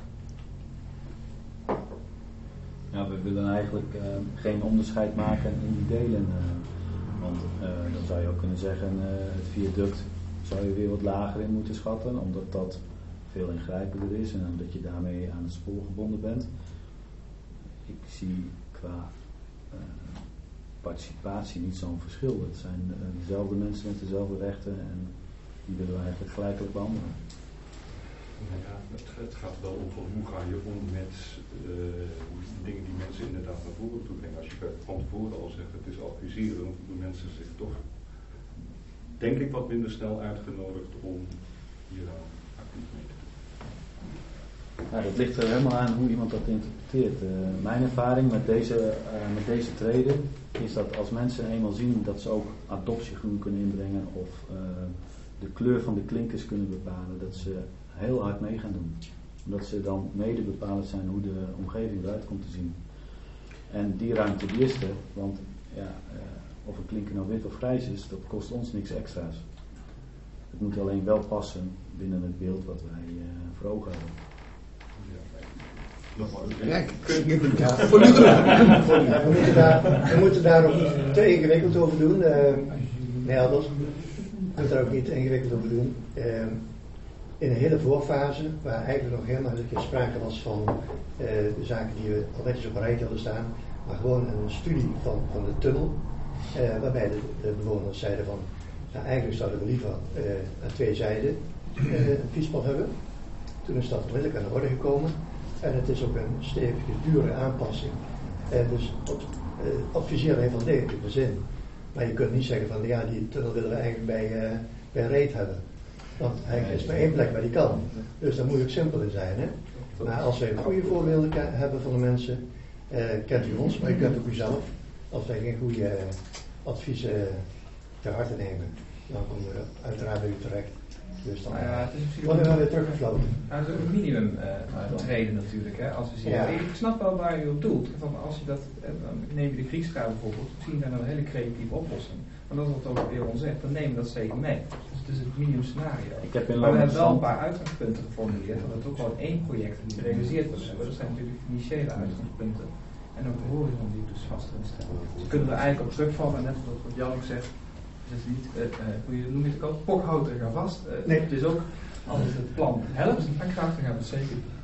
Ja, we willen eigenlijk uh, geen onderscheid maken in die delen. Uh, want uh, dan zou je ook kunnen zeggen, uh, het viaduct zou je weer wat lager in moeten schatten, omdat dat veel ingrijpender is en omdat je daarmee aan het spoor gebonden bent. Ik zie qua uh, participatie niet zo'n verschil. Het zijn uh, dezelfde mensen met dezelfde rechten en die willen we eigenlijk gelijkelijk behandelen. Ja, het, het gaat wel om van hoe ga je om met uh, dingen die mensen inderdaad naar voren toe brengen. Als je van tevoren al zegt het is adviseren, dan doen mensen zich toch, denk ik, wat minder snel uitgenodigd om hier aan actief mee te doen. Ja, dat ligt er helemaal aan hoe iemand dat interpreteert. Uh, mijn ervaring met deze, uh, met deze treden is dat als mensen eenmaal zien dat ze ook adoptiegroen kunnen inbrengen of uh, de kleur van de klinkers kunnen bepalen, dat ze heel hard mee gaan doen. Omdat ze dan mede bepalend zijn hoe de omgeving eruit komt te zien. En die ruimte die is er, want ja, uh, of een klinker nou wit of grijs is, dat kost ons niks extra's. Het moet alleen wel passen binnen het beeld wat wij uh, voor ogen hebben. Kijk, Ja, voor nu ja, we, moeten daar, we moeten daar ook niet te ingewikkeld over doen. Uh, nee, anders. We moeten daar ook niet te ingewikkeld over doen. Uh, in een hele voorfase, waar eigenlijk nog helemaal geen sprake was van uh, de zaken die we al netjes op een rijtje hadden staan, maar gewoon een studie van, van de tunnel, uh, waarbij de, de bewoners zeiden van, nou, eigenlijk zouden we liever uh, aan twee zijden uh, een fietspad hebben. Toen is dat onmiddellijk aan de orde gekomen. En het is ook een stevige, dure aanpassing. Uh, dus op, uh, adviseren heeft van negatieve zin. Maar je kunt niet zeggen van, ja, die tunnel willen we eigenlijk bij, uh, bij Reet hebben. Want eigenlijk is maar één plek waar die kan. Dus daar moet je ook simpel in zijn. Hè? Maar als wij goede voorbeelden hebben van de mensen, uh, kent u ons, maar je kent ook uzelf. Als wij geen goede uh, adviezen uh, ter harte nemen, dan komen we uiteraard bij u terecht. Dus dan nou ja, het is misschien worden we weer teruggefloten. Nou, dat is ook een minimum uh, reden natuurlijk. Hè, als we zien. Ja. Ik snap wel waar u op doelt. Van als je dat, dan neem je de Griekstraat bijvoorbeeld, misschien zijn dat een hele creatieve oplossing. Maar dat is wat ook weer ons zegt, dan nemen we dat zeker mee. Dus het is het minimum scenario. Ik heb in maar we hebben wel een paar uitgangspunten geformuleerd, dat het ook wel één project die gerealiseerd wordt hebben. Dat zijn natuurlijk financiële uitgangspunten. En ook de horizon die ik dus vast wil stellen. Dus kunnen we eigenlijk op terugvallen, net zoals wat Jan ook zegt. Het is niet, uh, uh, hoe je, noem je het ook, pokhouten gaan vast. Uh, nee. Het is ook, als het plan helpt en graag, dan gaan we het zeker doen.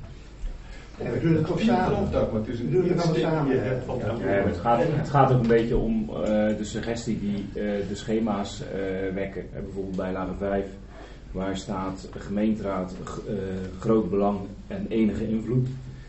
Ja, we doen het toch samen. Maar het is een we doen het dan samen. Ja, ja, het, gaat, het gaat ook een beetje om uh, de suggestie die uh, de schema's uh, wekken. Uh, bijvoorbeeld bij bijlage vijf, waar staat gemeenteraad, uh, groot belang en enige invloed.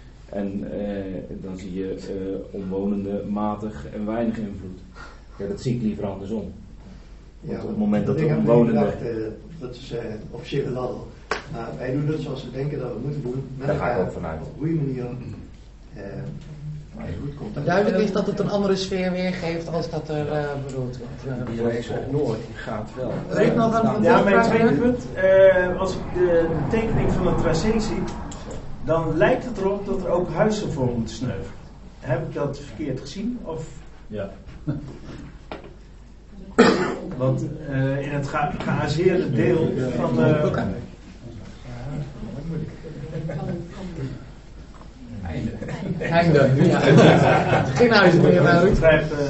En uh, dan zie je uh, omwonenden matig en weinig invloed. Ja, dat zie ik liever andersom. Want ja, op het moment dat de de omwonenden... Gedacht, uh, dat is uh, officiële ladder. Maar wij doen het zoals we denken dat we het moeten doen. Met Daar ga ik elkaar, ook vanuit. op een goede manier. Uh, Maar goed, komt Maar duidelijk is dat het een andere sfeer weergeeft als dat er uh, bedoeld wordt. die reeks op Noord, die gaat wel. Rick, nog een Ja, mijn vraag? tweede punt. Uh, als ik de tekening van het tracé zie, dan lijkt het erop dat er ook huizen voor moeten sneuvelen. Heb ik dat verkeerd gezien? Of? Ja. Want uh, in het ge- geazeerde deel van de... Einde. Einde, ja. Geen huis meer, maar Ik begrijp... Uh,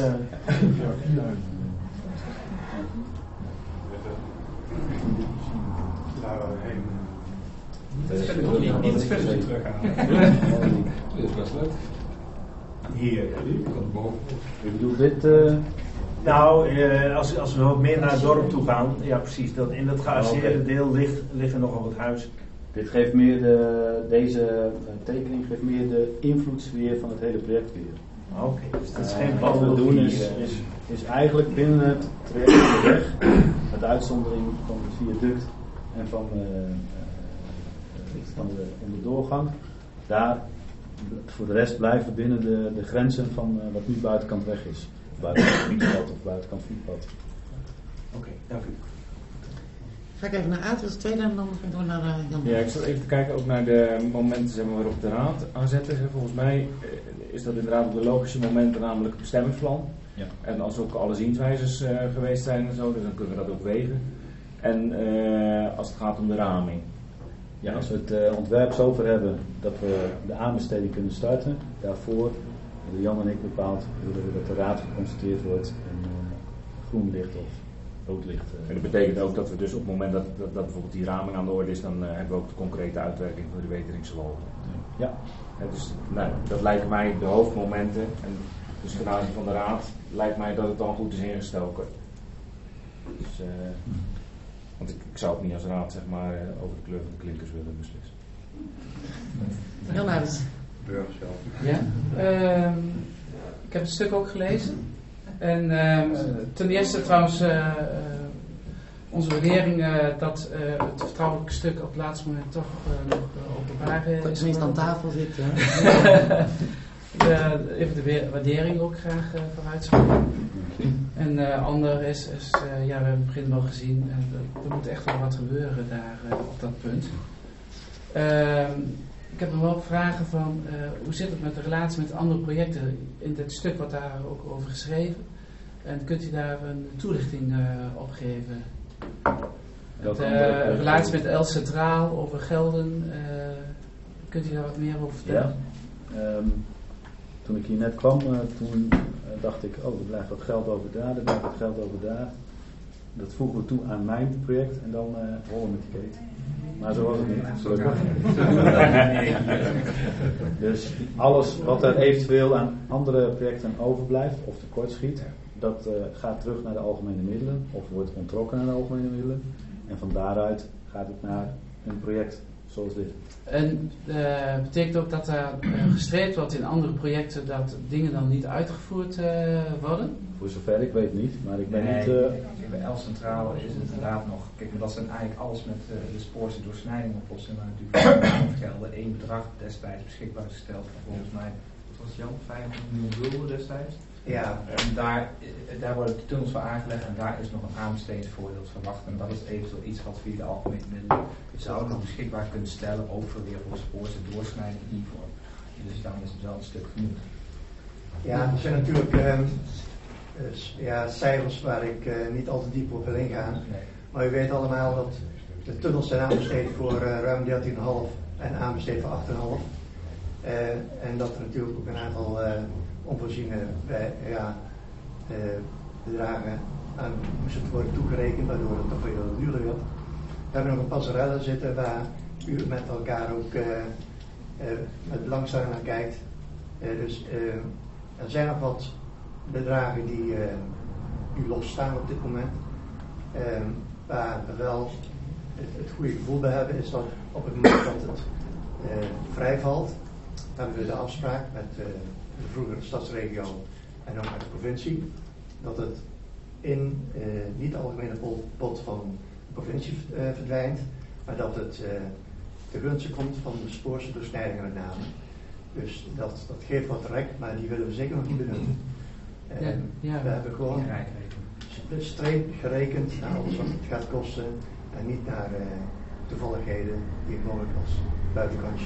Niet, niet het verder terughalen. Dat is best leuk. hier. Je bedoelt dit... Uh... Nou, uh, als, als we wat meer naar het dorp toe gaan, ja precies, dat in dat geazeerde Oh, okay. deel ligt, liggen nogal wat huizen. Dit geeft meer de, deze tekening geeft meer de invloedssfeer van het hele project weer. Oké, okay, dus dat is uh, geen Wat we doen is, is, is eigenlijk binnen het traject van de weg, met uitzondering van het viaduct en van, uh, uh, van de onderdoorgang, daar voor de rest blijven binnen de, de grenzen van uh, wat nu buitenkant weg is. Buitenkant fietspad of buitenkant fietspad. Oké, okay, dank u. Ga ik even naar Aad, dat is het tweede en dan gaan we naar uh, Jan. Ja, ik zat even te kijken ook naar de momenten zeg maar, waarop de raad aan zet is. Volgens mij is dat inderdaad op de logische momenten, namelijk het bestemmingsplan. Ja. En als ook alle zienswijzes uh, geweest zijn en zo, dus dan kunnen we dat ook wegen. En uh, als het gaat om de raming. Ja, als we het uh, ontwerp zover hebben dat we de aanbesteding kunnen starten, daarvoor hebben Jan en ik bepaald willen we dat de raad geconstateerd wordt en uh, groen licht of rood licht. Uh, en dat betekent ook dat we dus op het moment dat, dat, dat bijvoorbeeld die raming aan de orde is, dan uh, hebben we ook de concrete uitwerking van de Weteringswal. Ja. Ja, dus nou, dat lijken mij de hoofdmomenten. En dus ten aanzien van de raad lijkt mij dat het dan goed is ingestoken. Dus, uh, want ik, ik zou ook niet als raad zeg maar, uh, over de kleur van de klinkers willen beslissen. Heel Aad. Ja, uh, ik heb het stuk ook gelezen. En uh, ten eerste trouwens uh, uh, onze waardering uh, dat uh, het vertrouwelijke stuk op het laatste moment toch uh, nog uh, openbaar is. Dat tenminste aan tafel zit. de, even de waardering ook graag uh, vooruitspreken. En uh, ander is, is uh, ja, we hebben het begin wel gezien, uh, er moet echt wel wat gebeuren daar uh, op dat punt. Uh, Ik heb nog wel vragen van, uh, hoe zit het met de relatie met andere projecten in dit stuk wat daar ook over geschreven? En kunt u daar een toelichting uh, op geven? De uh, relatie met El Centraal over Gelden, uh, kunt u daar wat meer over vertellen? Ja. Um, toen ik hier net kwam, uh, toen uh, dacht ik, oh, er blijft wat geld over daar, er blijft wat geld over daar. Dat voegen we toe aan mijn project en dan uh, rollen met die keten. Maar zo was het niet, gelukkig. Dus alles wat er eventueel aan andere projecten overblijft of tekortschiet, dat uh, gaat terug naar de algemene middelen of wordt ontrokken naar de algemene middelen. En van daaruit gaat het naar een project zoals dit. En uh, betekent ook dat er uh, gestreept wordt in andere projecten dat dingen dan niet uitgevoerd uh, worden? Voor zover ik weet niet, maar ik ben nee, niet... Uh... Bij El Centraal is het inderdaad nog... Kijk, maar dat zijn eigenlijk alles met uh, de spoorse doorsnijding oplossingen, waar natuurlijk gelden één bedrag destijds beschikbaar is gesteld van volgens mij, wat was het Jan, vijfhonderd miljoen gulden destijds? Ja. En daar, daar worden de tunnels voor aangelegd en daar is nog een aanbestedingsvoordeel te verwachten. En dat is eventueel iets wat via de algemene middelen zou nog beschikbaar kunnen stellen, ook voor weer voor spoorse doorsnijding hiervoor. Dus dan is het wel een stuk genoeg. Ja, er zijn natuurlijk uh, ja, cijfers waar ik uh, niet al te diep op wil ingaan. Nee. Maar u weet allemaal dat de tunnels zijn aanbesteed voor uh, ruim dertien komma vijf en aanbesteed voor acht komma vijf. Uh, en dat er natuurlijk ook een aantal uh, onvoorziene bij, ja, uh, bedragen aan moesten worden toegerekend, waardoor het toch weer wat duurder werd. We hebben nog een passerelle zitten waar u met elkaar ook uh, uh, met belangstelling naar kijkt. Uh, dus uh, er zijn nog wat bedragen die uh, nu losstaan op dit moment. Uh, waar we wel het, het goede gevoel bij hebben is dat op het moment dat het uh, vrijvalt, hebben we de afspraak met uh, de vroegere stadsregio en ook met de provincie, dat het in uh, niet de algemene pot van de provincie uh, verdwijnt, maar dat het uh, te gunste komt van de spoorse doorsnijdingen met name. Dus dat, dat geeft wat rek, maar die willen we zeker nog niet benutten. Uh, ja, ja. We hebben gewoon de streep gerekend naar alles wat het gaat kosten en niet naar uh, toevalligheden die mogelijk als buitenkantje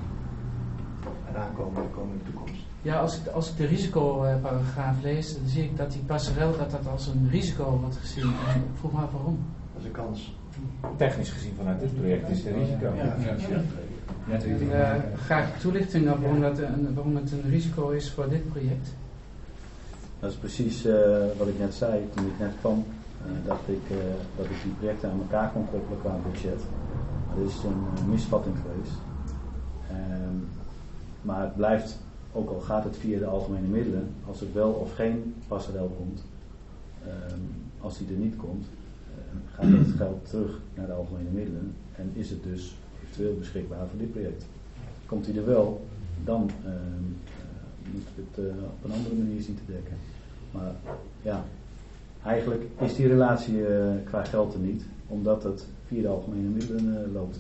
eraan komen in de komende toekomst. Ja, als ik, als ik de risicoparagraaf lees, dan zie ik dat die passerel dat dat als een risico wordt gezien. En ik vroeg me af waarom. Dat is een kans. Technisch gezien vanuit dit project is het een risico. Ja, ja. Ja. Ja. En, uh, graag toelichting op waarom, dat een, waarom het een risico is voor dit project. Dat is precies uh, wat ik net zei toen ik net kwam. Uh, dat, ik, uh, dat ik die projecten aan elkaar kon koppelen qua budget. Dat is een uh, misvatting geweest. Um, maar het blijft, ook al gaat het via de algemene middelen, als er wel of geen passerel komt, um, als die er niet komt, uh, gaat het geld terug naar de algemene middelen en is het dus eventueel beschikbaar voor dit project. Komt die er wel, dan uh, uh, moeten we het uh, op een andere manier zien te dekken. Maar ja, eigenlijk is die relatie uh, qua geld er niet, omdat het via de algemene middelen uh, loopt.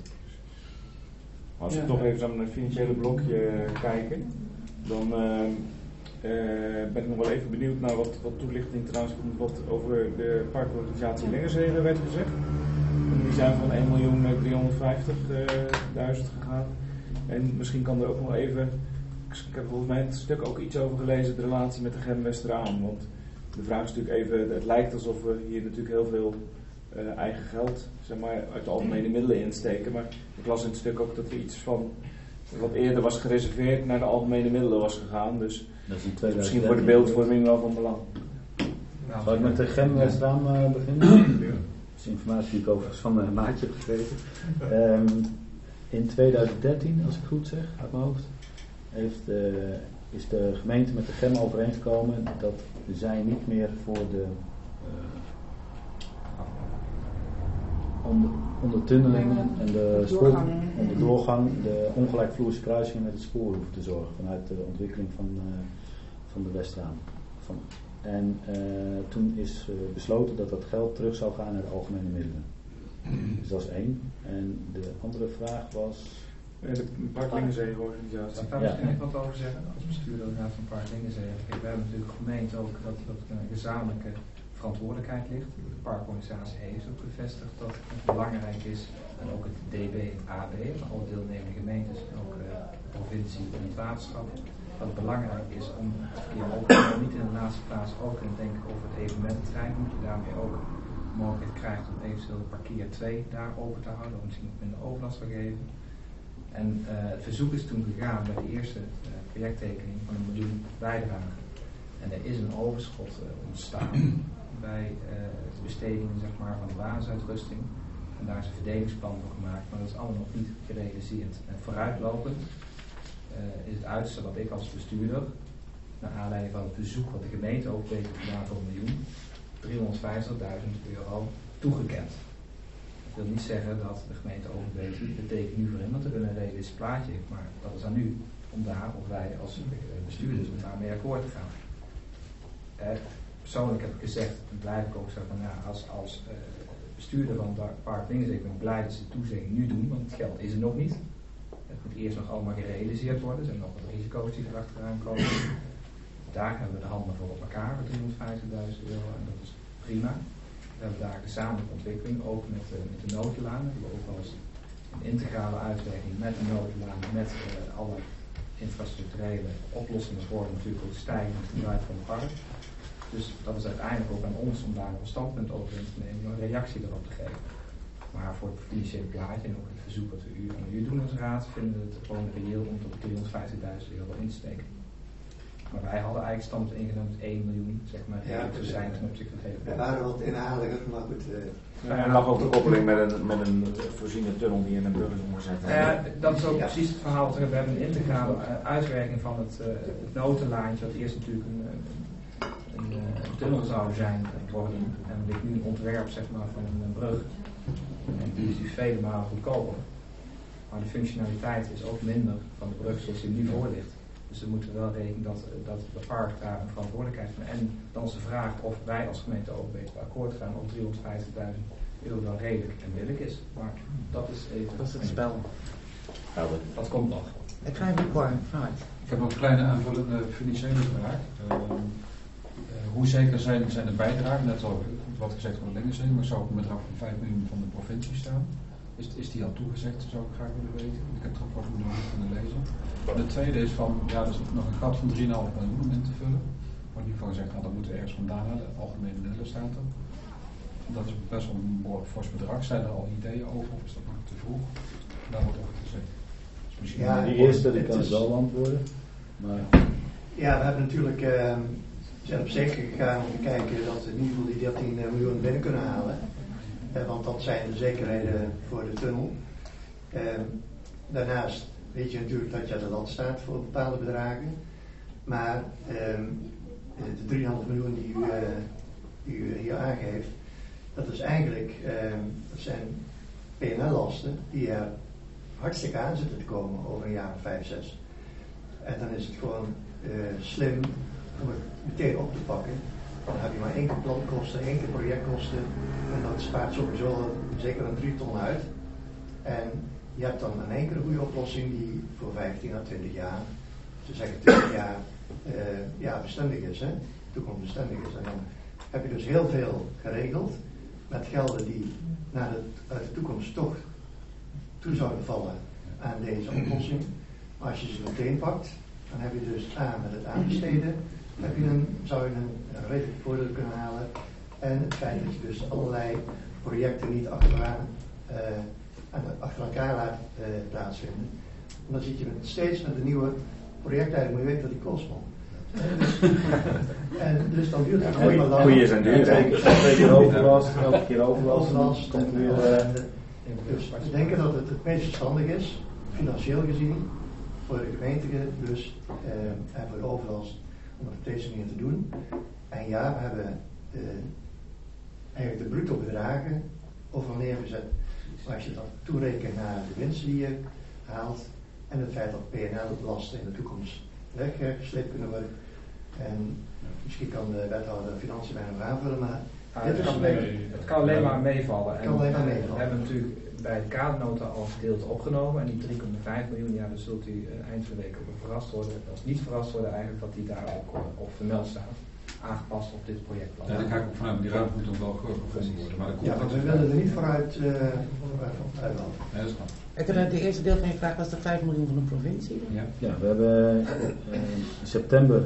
Als we ja. toch even naar het financiële blokje kijken, dan uh, uh, ben ik nog wel even benieuwd naar wat, wat toelichting trouwens komt wat over de parkorganisatie Lengerzee werd gezegd. Die zijn van één miljoen driehonderdvijftigduizend gegaan. En misschien kan er ook nog even, ik heb volgens mij het stuk ook iets over gelezen, de relatie met de Gem Westeraan. Want de vraag is natuurlijk even, het lijkt alsof we hier natuurlijk heel veel uh, eigen geld, zeg maar, uit de algemene middelen insteken. Maar ik las in het stuk ook dat er iets van, wat eerder was gereserveerd, naar de algemene middelen was gegaan. Dus dat is in misschien voor de beeldvorming wel van belang. Zal ik met de Gem Westeraan uh, beginnen? Dat is informatie die ik overigens van mijn maatje heb gekregen. Um, in tweeduizend dertien, als ik goed zeg, uit mijn hoofd, heeft, uh, is de gemeente met de Gem overeengekomen dat zij niet meer voor de uh, onder, ondertunnelingen en de spoor, onder doorgang, de ongelijkvloerse kruisingen met het spoor hoeven te zorgen vanuit de ontwikkeling van, uh, van de Westraan. Van, En uh, toen is uh, besloten dat dat geld terug zou gaan naar de algemene middelen. Dus dat is één. En de andere vraag was... De Park Lingenzee-organisatie. Daar kan ik misschien even wat over zeggen. Als bestuurder van Park Lingenzee. We hebben natuurlijk gemeend ook dat dat een gezamenlijke verantwoordelijkheid ligt. De parkorganisatie heeft ook bevestigd dat het belangrijk is. En ook het D B en A B, alle deelnemende gemeentes en ook uh, de provincie en het waterschap. Dat het belangrijk is om ja, ook niet in de laatste plaats ook te denken over het evenemententerrein. Moet je daarmee ook de mogelijkheid krijgt om eventueel de parkeer twee daar open te houden, om misschien nog minder overlast te geven. En uh, het verzoek is toen gegaan bij de eerste uh, projecttekening van een miljoen bijdrage. En er is een overschot uh, ontstaan bij uh, de bestedingen zeg maar, van de basisuitrusting. En daar is een verdelingsplan voor gemaakt, maar dat is allemaal nog niet gerealiseerd. En vooruitlopend uh, is het uiterste wat ik als bestuurder, naar aanleiding van het bezoek wat de gemeente ook heeft gedaan voor een miljoen, driehonderdvijftigduizend euro toegekend. Dat wil niet zeggen dat de gemeente Overbetuwe het teken nu voor in, want er een realistisch plaatje heeft, maar dat is aan u om daar, of wij als bestuurders, om daarmee akkoord te gaan. Eh, persoonlijk heb ik gezegd, en blijf ik ook zeggen, van, ja, als, als uh, bestuurder van het Park Wingezeek ben ik blij dat ze de toezegging nu doen, want het geld is er nog niet. Het moet eerst nog allemaal gerealiseerd worden, er zijn nog wat risico's die erachteraan komen. Daar hebben we de handen voor op elkaar, voor driehonderdvijftigduizend euro, en dat is prima. We hebben daar een gezamenlijke ontwikkeling, ook met, uh, met de noodlaan. We hebben ook wel eens een integrale uitwerking met de noodlaan, met uh, alle infrastructurele oplossingen voor natuurlijk ook stijgend gebruik van het park. Dus dat is uiteindelijk ook aan ons om daar een standpunt over in te nemen, een reactie erop te geven. Maar voor het financiële plaatje en ook het verzoek wat we u aan u doen als raad, vinden we het gewoon reëel om tot driehonderdvijftigduizend euro in te steken. Maar wij hadden eigenlijk standpunt ingenomen met één miljoen, zeg maar, ja, te zijn ten opzichte van het hele plan. We waren wat inhaliger, maar goed. Uh, ja, en lag ook de koppeling met een, met een voorziene tunnel die in een brug is omgezet. Ja, dat is ook ja. precies het verhaal. We hebben een integrale uh, uitwerking van het, uh, het notenlaantje, wat eerst natuurlijk een, een, een, een tunnel zou zijn worden. En ligt nu een ontwerp zeg maar, van een, een brug. En die is dus vele malen goedkoper. Maar de functionaliteit is ook minder van de brug zoals die nu voor ligt. Dus we moeten wel rekenen dat, dat de park daar een verantwoordelijkheid heeft. En dan is de vraag of wij als gemeente Overbetuwe akkoord gaan of driehonderdvijftigduizend euro wel redelijk en billig is. Maar dat is even... Dat is het spel. Ja, dat, dat komt nog. Ik ga even kort. Ik heb nog een kleine aanvullende financiële vraag. Uh, uh, hoe zeker zijn, zijn de bijdragen? Net al wat gezegd van de Lingerzee, maar zou ook een bedrag van vijf miljoen van de provincie staan? Is, is die al toegezegd? Dat zou ik graag willen weten. Ik heb het rapport nog niet kunnen lezen. En het tweede is van, ja, er is nog een gat van drie komma vijf miljoen om in te vullen. Er wordt nu van gezegd, nou, dat moeten we ergens vandaan halen, de algemene middelen staat er. Dat is best wel een behoorlijk fors bedrag. Zijn er al ideeën over of is dat nog te vroeg? Daar wordt over gezegd. Dus misschien ja, die eerste die kan ik wel antwoorden. Maar... Ja, we hebben natuurlijk uh, zijn op zeker gegaan om te kijken dat we in ieder geval die dertien miljoen binnen kunnen halen. Uh, want dat zijn de zekerheden voor de tunnel. Uh, daarnaast weet je natuurlijk dat je aan de land staat voor bepaalde bedragen. Maar uh, de drieënhalf miljoen die u, uh, u hier aangeeft, dat is eigenlijk uh, dat zijn P en L-lasten die er hartstikke aan zitten te komen over een jaar of vijf, zes. En dan is het gewoon uh, slim om het meteen op te pakken. Dan heb je maar één keer plankosten, één keer projectkosten. En dat spaart sowieso zeker een drie ton uit. En je hebt dan in één keer een goede oplossing die voor vijftien à twintig jaar, ze zeggen twintig jaar, uh, ja, bestendig is, hè? Toekomstbestendig is. En dan heb je dus heel veel geregeld met gelden die naar de, uit de toekomst toch toe zouden vallen aan deze oplossing. Maar als je ze meteen pakt, dan heb je dus A met het aanbesteden, heb je een, zou je een, een redelijk voordeel kunnen halen. En het feit dat je dus allerlei projecten niet achteraan, uh, achter elkaar laat uh, plaatsvinden. En dan zit je met, steeds met een nieuwe projectleider, moet je weten wat die kost, man. Dus, en dus dan duurt het helemaal lang. Goeie zijn duur, twee keer overlast, elke keer overlast. overlast komt en, weer, uh, dus we denken dat het het meest verstandig is, financieel gezien, voor de gemeente dus, uh, en voor de overlast, om het op deze manier te doen. En ja, we hebben uh, eigenlijk de bruto bedragen overal neergezet. Maar als je dat toerekent naar de winsten die je haalt en het feit dat P en L-lasten in de toekomst weggesleept kunnen worden. En misschien kan de wethouder financiën mij nog aanvullen, maar ah, het, kan mee, het kan alleen maar meevallen. Het kan alleen maar meevallen. We hebben natuurlijk bij de kadernota al gedeelte opgenomen en die drie komma vijf miljoen, ja, dan zult u uh, eind van de week ook verrast worden. Als niet verrast worden eigenlijk dat die daar ook uh, op vermeld staat. Aangepast op dit projectplan. Ja, daar ga ik ook vanuit, die ruimte moet ook wel gevonden worden. Maar ja, want we willen er niet vooruit uh, uitvallen. Ja, dat is goed. Ik heb de eerste deel van je vraag was de vijf miljoen van de provincie. Ja, ja we hebben uh, in september,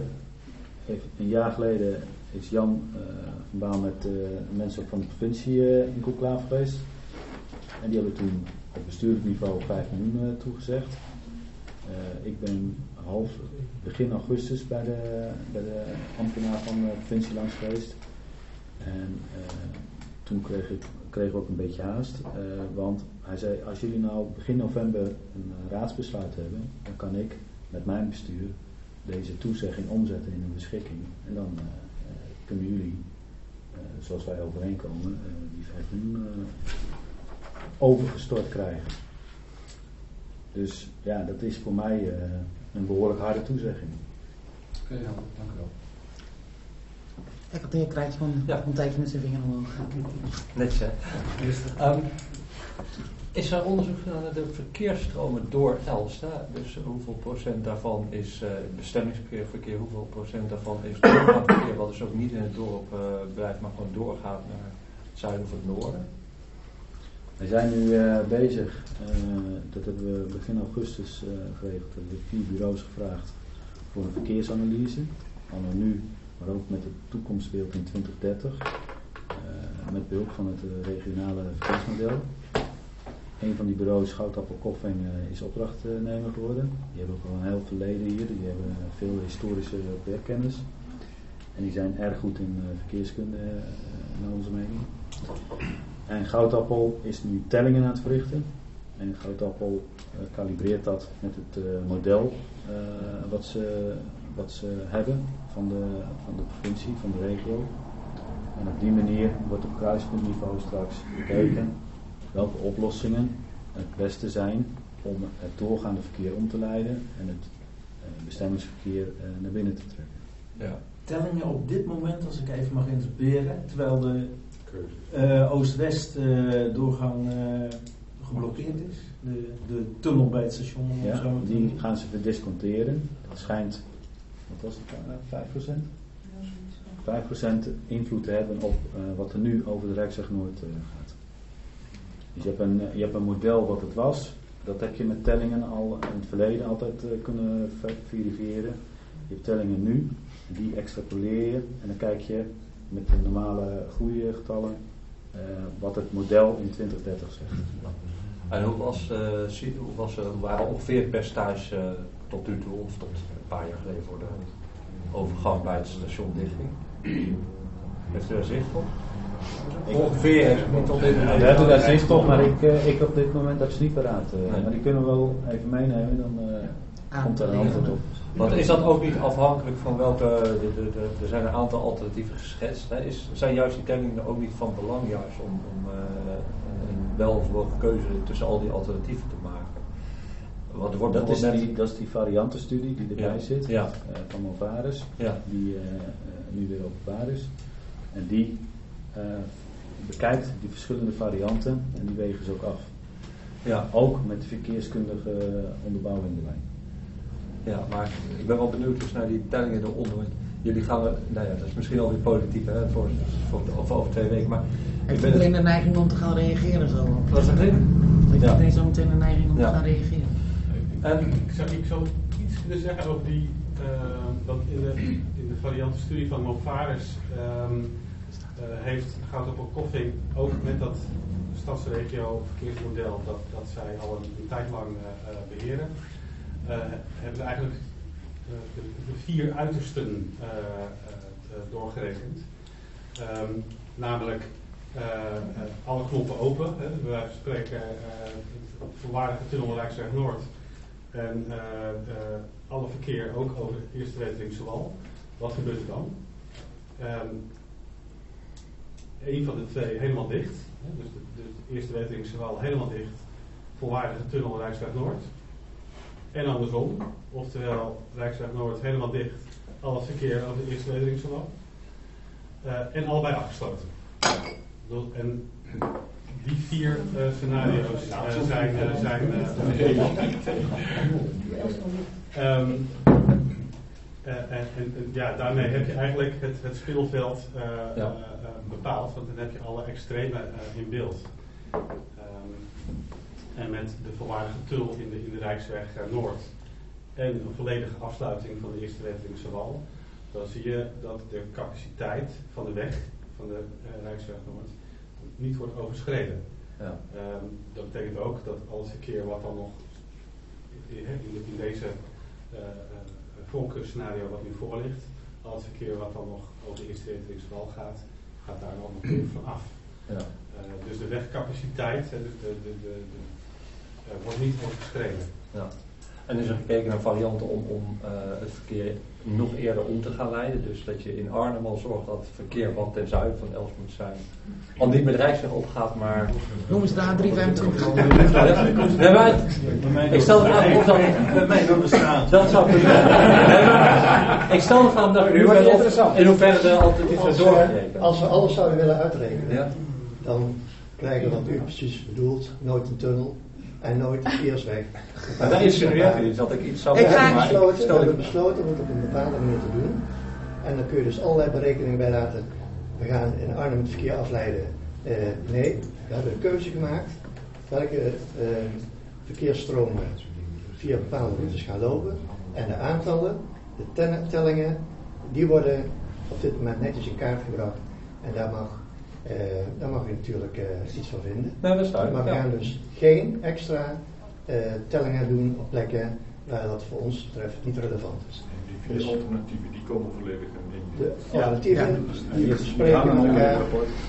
een jaar geleden, is Jan uh, van Baan met uh, mensen van de provincie uh, in conclave geweest. En die hebben toen op bestuurlijk niveau vijf miljoen uh, toegezegd. Uh, ik ben half, begin augustus bij de, bij de ambtenaar van de provincie langs geweest. En uh, toen kreeg ik, kreeg ik ook een beetje haast. Uh, want hij zei, als jullie nou begin november een uh, raadsbesluit hebben, dan kan ik met mijn bestuur deze toezegging omzetten in een beschikking. En dan uh, uh, kunnen jullie, uh, zoals wij overeenkomen, uh, die vijf miljoen uh, overgestort krijgen. Dus ja, dat is voor mij uh, een behoorlijk harde toezegging. Oké, okay, ja, dank u wel. Kijk, wat de heer Krijgsman ja. een tijdje met zijn vinger omhoog gaat. Netjes, hè? Um, is er onderzoek gedaan naar de verkeersstromen door Elst? Hè? Dus hoeveel procent daarvan is uh, bestemmingsverkeer, verkeer, hoeveel procent daarvan is doorgaanverkeer, wat dus ook niet in het dorp uh, blijft, maar gewoon doorgaat naar het zuiden of het noorden? We zijn nu uh, bezig, uh, dat hebben we begin augustus uh, geregeld, we hebben vier bureaus gevraagd voor een verkeersanalyse. Anno nu, maar ook met het toekomstbeeld in twintig dertig, uh, met behulp van het uh, regionale verkeersmodel. Een van die bureaus, Goudappel Koffing, uh, is opdrachtnemer geworden. Die hebben ook al een heel verleden hier, die hebben uh, veel historische werkkennis. En die zijn erg goed in uh, verkeerskunde, uh, naar onze mening. En Goudappel is nu tellingen aan het verrichten. En Goudappel uh, kalibreert dat met het uh, model uh, wat, ze, wat ze hebben van de, van de provincie, van de regio. En op die manier wordt op kruispuntniveau straks bekeken welke oplossingen het beste zijn om het doorgaande verkeer om te leiden en het uh, bestemmingsverkeer uh, naar binnen te trekken. Ja. Tellingen op dit moment, als ik even mag interpreteren, terwijl de uh, Oost-West uh, doorgang uh, geblokkeerd is, de, de tunnel bij het station. Ja, zo die gaan ze verdisconteren. Dat schijnt, wat was het, uh, vijf procent? vijf procent invloed te hebben op uh, wat er nu over de Rijksweg Noord uh, gaat. Dus je hebt, een, je hebt een model wat het was. Dat heb je met tellingen al in het verleden altijd uh, kunnen verifiëren. Je hebt tellingen nu, die extrapoleer je en dan kijk je met de normale groeigetallen uh, wat het model in twintig dertig zegt. En hoe was, uh, hoe was uh, waren ongeveer het percentage uh, tot nu toe of tot een paar jaar geleden voor de overgang bij het station dichtging? Heeft u daar zicht op? Ongeveer, niet tot dit moment. We hebben daar zicht op, maar ik, uh, ik op dit moment heb ze niet paraat. Uh, nee. Maar die kunnen we wel even meenemen, dan uh, komt er een antwoord op. Want is dat ook niet afhankelijk van welke, de, de, de, er zijn een aantal alternatieven geschetst, hè? Is, zijn juist die tellingen ook niet van belang juist om, om uh, een weloverwogen keuze tussen al die alternatieven te maken? Want er wordt dat, is net... die, dat is die variantenstudie die erbij ja. zit, ja. uh, van Movares, ja. die uh, uh, nu weer openbaar is. En die uh, bekijkt die verschillende varianten en die wegen ze ook af. Ja. Ook met de verkeerskundige onderbouwing erbij. Ja, maar ik ben wel benieuwd dus naar die tellingen eronder. Jullie gaan, nou ja, dat is misschien alweer politiek, hè, voor, voor, voor over twee weken. Maar ik ben alleen de neiging om te gaan reageren zo. Wat is dat? Ik ja. heb zo meteen de neiging om ja. te gaan reageren. En ik zou, ik zou iets willen zeggen over die, uh, dat in de, in de variantenstudie van Movares um, uh, heeft Goudappel Koffing ook met dat stadsregio verkeersmodel dat, dat zij al een, een tijd lang uh, beheren. Uh, hebben ze eigenlijk uh, de, de vier uitersten uh, uh, doorgerekend. Um, namelijk uh, uh, alle knoppen open, hè, bij wijze van spreken uh, volwaardige tunnel Rijksweg Noord en uh, uh, alle verkeer ook over de eerste Weteringse wal. Wat gebeurt er dan? Um, een van de twee helemaal dicht, hè, dus de, de eerste Weteringse wal helemaal dicht, volwaardige tunnel Rijksweg Noord. En andersom, oftewel Rijksweg Noord helemaal dicht, al het verkeer over de eerste Weteringse wal. Uh, en allebei afgesloten. En die vier uh, scenario's uh, zijn... Uh, zijn uh, um, uh, en, en ja, daarmee heb je eigenlijk het, het speelveld uh, ja. uh, uh, bepaald, want dan heb je alle extreme uh, in beeld. Um, En met de volwaardige tunnel in de, in de Rijksweg uh, Noord en een volledige afsluiting van de eerste Weteringse wal, dan zie je dat de capaciteit van de weg, van de uh, Rijksweg Noord, niet wordt overschreden. Ja. Um, dat betekent ook dat al het verkeer wat dan nog in, in, in deze uh, uh, voorkeursscenario wat nu voor ligt, al het verkeer wat dan nog over de eerste Ritterswal gaat, gaat daar nog een keer van af. Ja. Uh, dus de wegcapaciteit hè, dus de, de, de, de, uh, wordt niet overschreden. Ja. En is er gekeken naar varianten om, om uh, het verkeer nog eerder om te gaan leiden? Dus dat je in Arnhem al zorgt dat het verkeer wat ten zuiden van Elst moet zijn, al niet met Rijksweg opgaat, maar... Noem eens de A driehonderdvijfentwintig. Nee, maar, ik stel de vraag op dat... Bij mij door de straat. Dat zou kunnen. Nee, maar, ik stel de vraag dat u op, in hoeverre de alternatief is doorgegeven. Als we alles zouden willen uitrekenen, ja. dan krijgen we wat u precies bedoelt, nooit een tunnel. En nooit eerstweg. Maar daar is er iets dat ik iets zou hebben. ga... besloten, we hebben besloten om het op een bepaalde manier te doen. En dan kun je dus allerlei berekeningen bij laten. We gaan in Arnhem het verkeer afleiden. Uh, nee, we hebben een keuze gemaakt. Welke uh, verkeersstromen via bepaalde routes gaan lopen. En de aantallen, de ten- tellingen, die worden op dit moment netjes in kaart gebracht. En daar mag... Uh, daar mag je natuurlijk uh, iets van vinden. Nee, dat is duidelijk, maar we ja. gaan dus geen extra uh, tellingen doen op plekken waar dat voor ons betreft niet relevant is. Die vier alternatieven die komen volledig in. De alternatieven ja. die bespreken met elkaar.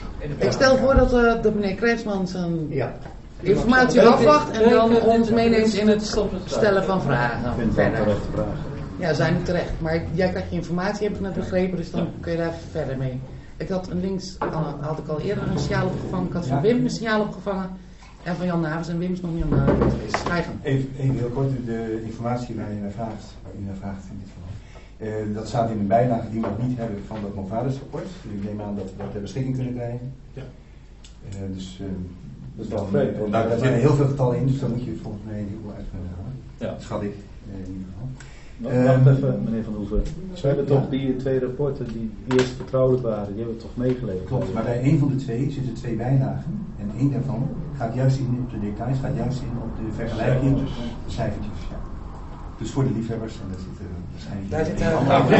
Ik stel voor dat uh, de meneer Krijtsman zijn ja. informatie afwacht en dan ons meeneemt in het stellen van vragen. Ik vind het wel terecht vragen. Ja, zijn niet terecht. Maar jij krijgt je informatie, heb ik net begrepen, dus dan kun je daar verder mee. Ik had een links, had ik al eerder een signaal opgevangen. Ik had van Wim een signaal opgevangen. En van Jan Navens. En Wim is nog niet aan de beurt geweest. Schrijven. Even, even heel kort, de informatie waar je naar vraagt, waar u naar vraagt in dit geval. Uh, dat staat in een bijlage die we nog niet hebben van dat Novaris-rapport. Ik neem aan dat we dat ter beschikking kunnen krijgen. Ja. Uh, dus uh, dat is wel dan, vreemd. uh, daar, daar zijn heel veel getallen in, dus daar moet je volgens mij heel veel uit kunnen halen. Ja. Dat schat ik uh, in ieder geval. Wacht Um, even, meneer Van Hoeven. Ze hebben toch ja. die twee rapporten die eerst vertrouwelijk waren, die hebben we toch meegeleverd? Klopt, maar bij één van de twee zitten twee bijlagen. En één daarvan gaat juist in op de details, gaat juist in op de vergelijking, de cijfertjes. Ja. Dus voor de liefhebbers, en daar zitten waarschijnlijk... Daar zitten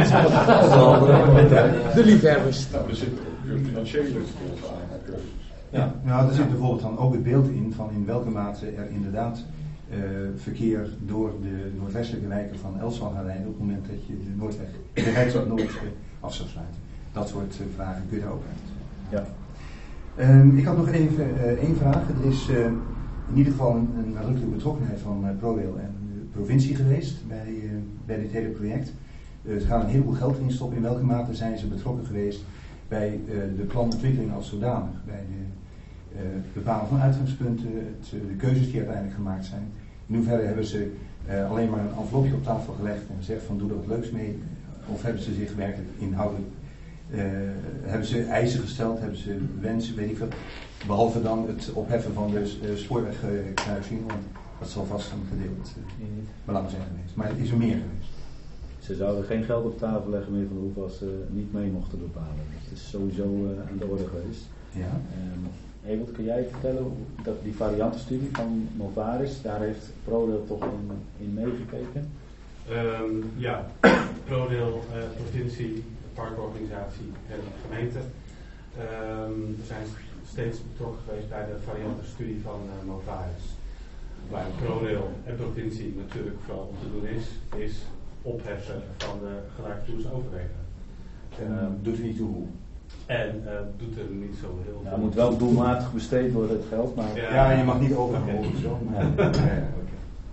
uh, de liefhebbers. Nou, er zitten ook financiële kosten aan. Ja, nou, er zit bijvoorbeeld dan ook het beeld in van in welke mate er inderdaad uh, verkeer door de noordwestelijke wijken van Elst zal gaan rijden op het moment dat je de Noordweg, de Rijksweg Noord uh, af zou sluiten. Dat soort uh, vragen kun je daar ook uit. Ja. Um, ik had nog even uh, één vraag. Er is uh, in ieder geval een, een nadrukkelijke betrokkenheid van uh, ProRail en de provincie geweest bij, uh, bij dit hele project. Uh, ze gaan een heleboel geld in stoppen. In welke mate zijn ze betrokken geweest bij uh, de planontwikkeling als zodanig? Bij de uh, bepalen van uitgangspunten, het, uh, de keuzes die uiteindelijk gemaakt zijn. In hoeverre hebben ze uh, alleen maar een envelopje op tafel gelegd en gezegd van doe er wat leuks mee? Of hebben ze zich werkelijk inhoudelijk, uh, hebben ze eisen gesteld, hebben ze wensen, weet ik veel. Behalve dan het opheffen van de uh, spoorwegkruising, want dat zal vast een gedeeld uh, belang zijn geweest. Maar het is er meer geweest. Ze zouden geen geld op tafel leggen meer van hoeveel als ze niet mee mochten bepalen. Dat is sowieso uh, aan de orde geweest. Ja. Um, Ewald, kun jij vertellen hoe dat die variantenstudie van Novaris, daar heeft ProRail toch in, in meegekeken? Um, ja, ProRail, uh, provincie, parkorganisatie en gemeente. Um, we zijn steeds betrokken geweest bij de variantenstudie van uh, Novaris. Waar ProRail en provincie natuurlijk vooral om te doen is, is opheffen van de gelijktoersoverwegen. Um, doet er niet toe hoe? En uh, doet er niet zo heel veel. Ja, het moet wel doelmatig besteed worden, het geld, maar... Ja, ja je mag niet overhouden of zo. Maar, ja. Ja, ja, okay.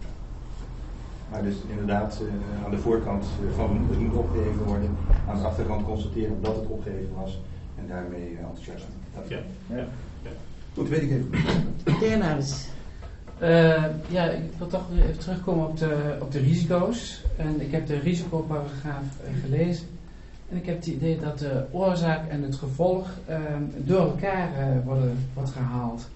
Maar dus inderdaad, uh, aan de voorkant uh, van het moet opgeheven worden, aan de achterkant constateren dat het opgeheven was en daarmee uh, enthousiast. Ja. Ja. Ja. Goed, weet ik even. De heer Navens. Uh, ja, ik wil toch weer even terugkomen op de, op de risico's. En ik heb de risicoparagraaf uh, glezen. En ik heb het idee dat de oorzaak en het gevolg uh, door elkaar uh, worden, wordt gehaald.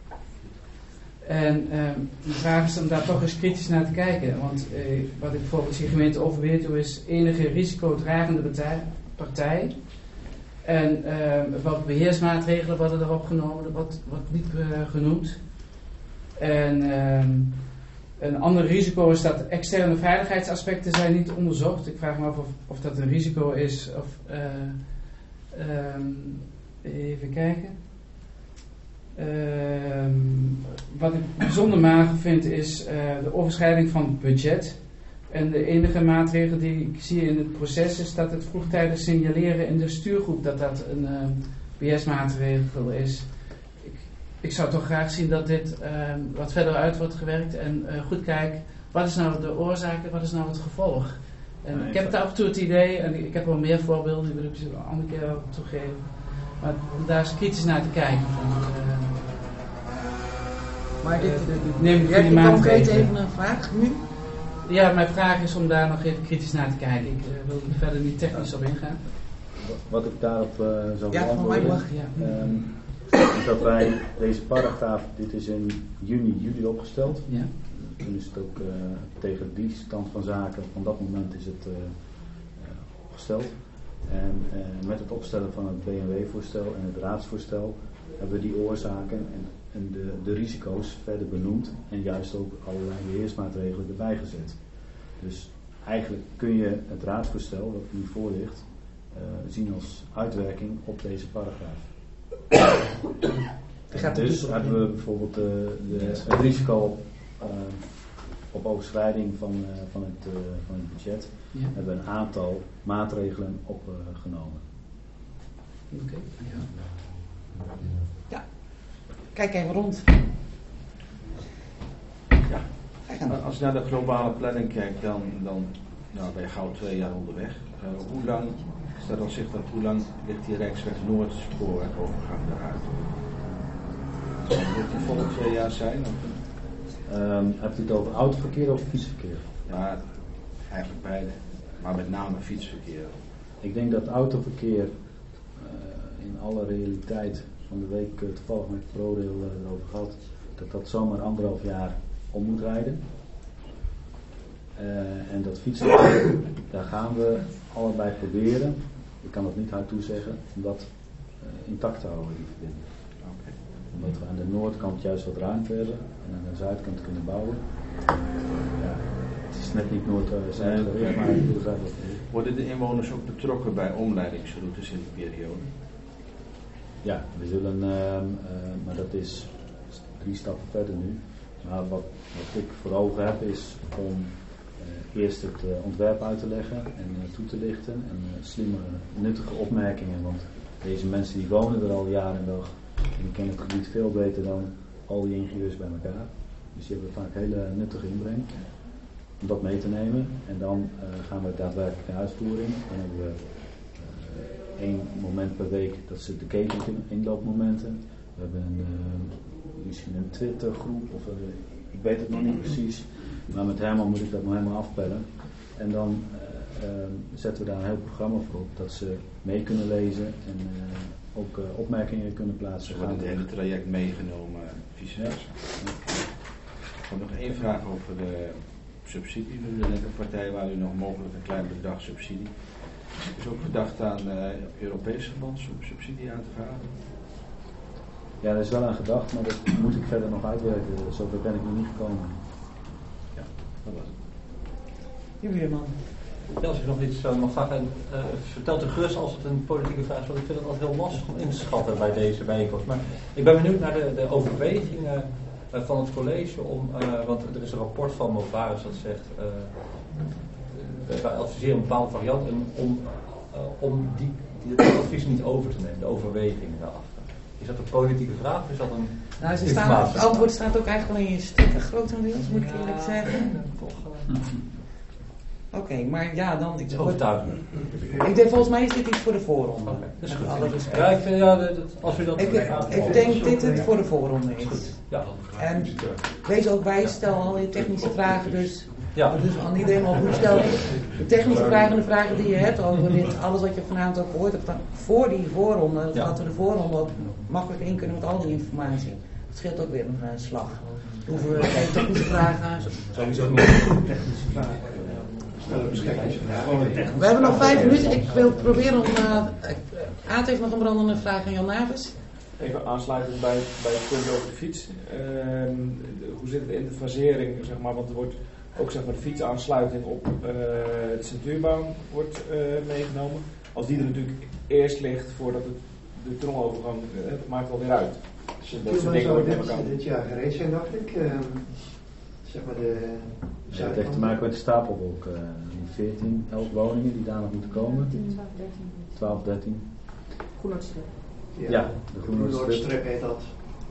En uh, de vraag is om daar toch eens kritisch naar te kijken. Want uh, wat ik bijvoorbeeld zie gemeente Overbetuwe is enige risicodragende partij. partij. En uh, welke beheersmaatregelen worden erop genomen, dat wordt, wordt niet uh, genoemd. En uh, een ander risico is dat externe veiligheidsaspecten zijn niet onderzocht. Ik vraag me af of, of dat een risico is. Of, uh, um, even kijken. Uh, wat ik bijzonder mager vind is uh, de overschrijding van het budget. En de enige maatregel die ik zie in het proces is dat het vroegtijdig signaleren in de stuurgroep dat dat een uh, B S-maatregel is. Ik, ik zou toch graag zien dat dit uh, wat verder uit wordt gewerkt en uh, goed kijkt, wat is nou de oorzaak en wat is nou het gevolg. En nee, ik heb af en toe het idee, en ik heb wel meer voorbeelden, die wil ik een andere keer wel toegeven, maar om daar eens kritisch naar te kijken. Van, uh, maar dit, uh, dit neem ik heb je concreet even een vraag nu? Ja, mijn vraag is om daar nog even kritisch naar te kijken. Ik uh, wil er verder niet technisch op ingaan. Wat ik daarop uh, zou ja, beantwoorden, mag, ja. um, is dat wij deze paragraaf, dit is in juni, juli opgesteld. Ja. Toen is het ook uh, tegen die stand van zaken, van dat moment is het uh, uh, opgesteld. En uh, met het opstellen van het B N W-voorstel en het raadsvoorstel hebben we die oorzaken en, en de, de risico's verder benoemd en juist ook allerlei beheersmaatregelen erbij gezet. Dus eigenlijk kun je het raadsvoorstel, wat nu voor ligt, uh, zien als uitwerking op deze paragraaf. Dus hebben we bijvoorbeeld uh, de, het risico op, uh, op overschrijding van, uh, van, het, uh, van het budget, ja. Hebben we een aantal maatregelen opgenomen. Uh, Oké. Okay. Ja. Ja. Kijk even rond. Ja. Als je naar de globale planning kijkt, dan, dan nou, ben je gauw twee jaar onderweg. Uh, hoe lang, stel dan zich dat, hoe lang ligt die Rijksweg Noord spoorwegovergang daaruit? Zal dit die volle twee jaar zijn? Of? Um, hebt u het over autoverkeer of fietsverkeer? Ja, eigenlijk beide. Maar met name fietsverkeer. Ik denk dat autoverkeer uh, in alle realiteit van de week uh, toevallig met ProRail uh, erover gehad, dat dat zomaar anderhalf jaar om moet rijden. Uh, en dat fietsverkeer, daar gaan we allebei proberen, ik kan het niet hard toezeggen, om dat uh, intact te houden, die verbinding. Okay. Omdat we aan de noordkant juist wat ruimte hebben en aan de zuidkant kunnen bouwen. Ja, het is net niet noord-zuid uh, gericht, maar ik begrijp dat niet. Worden de inwoners ook betrokken bij omleidingsroutes in die periode? Ja, we zullen, uh, uh, maar dat is drie stappen verder nu. Maar wat, wat ik voor ogen heb is om uh, eerst het uh, ontwerp uit te leggen en uh, toe te lichten en uh, slimme, nuttige opmerkingen. Want deze mensen die wonen er al jaren en dag en die kennen het gebied veel beter dan al die ingenieurs bij elkaar. Dus die hebben vaak hele nuttige inbreng om dat mee te nemen. En dan uh, gaan we daadwerkelijk naar uitvoering. Dan hebben we uh, één moment per week, dat ze de keten inloopmomenten. We hebben een, uh, misschien een Twittergroep, of uh, ik weet het nog niet precies. Maar met Herman moet ik dat nog helemaal afpellen. En dan uh, uh, zetten we daar een heel programma voor op, dat ze mee kunnen lezen en uh, ook uh, opmerkingen kunnen plaatsen. Ze worden het hele traject meegenomen, vice versa. Ja. Ik heb nog één vraag over de subsidie. We hebben een partij waar u nog mogelijk een klein bedrag subsidie. Is ook gedacht aan uh, Europees verband om subsidie aan te vragen? Ja, daar is wel aan gedacht, maar dat moet ik verder nog uitwerken. Zover ben ik nog niet gekomen. Ja, dat was het. Jullie man. Ja, als ik nog iets uh, mag vragen, uh, vertelt u gerust als het een politieke vraag is, want ik vind het altijd heel lastig om in te schatten bij deze bijeenkomst. Maar ik ben benieuwd naar de, de overwegingen uh, van het college om, uh, want er is een rapport van Movaris dat zegt, uh, uh, wij adviseren een bepaalde variant en om, uh, om die, die, dat advies niet over te nemen, de overwegingen daarachter. Is dat een politieke vraag of is dat een nou, ze staan, het antwoord staat ook eigenlijk in je stukken, grotendeels, moet ik ja, eerlijk zeggen. Toch, uh, Oké, okay, maar ja, dan... Het is overtuigend. Ik denk, volgens mij is dit iets voor de voorronde. Okay, dat is goed. Alle respect. Ja, ik vind, ja, dat, als u dat... Ik, ik denk dit het voor de voorronde is. Goed. Ja. En wees ook wijs, stel al je technische vragen, dus... Ja. Dus aan iedereen al goed stellen. De technische vragen en de vragen die je hebt over dit, alles wat je vanavond ook gehoord hebt, voor die voorronde, ja. Dat we de voorronde ook makkelijk in kunnen met al die informatie. Dat scheelt ook weer een uh, slag. Hoeven we geen technische vragen... Sowieso niet technische vragen. We hebben nog vijf minuten. Ik wil proberen om... Uh, Aad heeft nog een brandende vraag aan Jan Navis. Even aansluitend bij, bij het punt over de fiets. Uh, hoe zit het in de fasering, zeg maar, want er wordt ook zeg maar, de fietsaansluiting op uh, de centuurbaan wordt uh, meegenomen. Als die er natuurlijk eerst ligt voordat het, de tunnelovergang, uh, het maakt wel weer uit. Tuurman zou dit, dit jaar gereed zijn, dacht ik. Uh, zeg maar de ja, het heeft te maken met de stapelwolk. Uh, veertien, elf woningen die daar nog moeten komen. twaalf, dertien. Groenoordstrip. Ja, ja, de Groenoordstrip heet dat.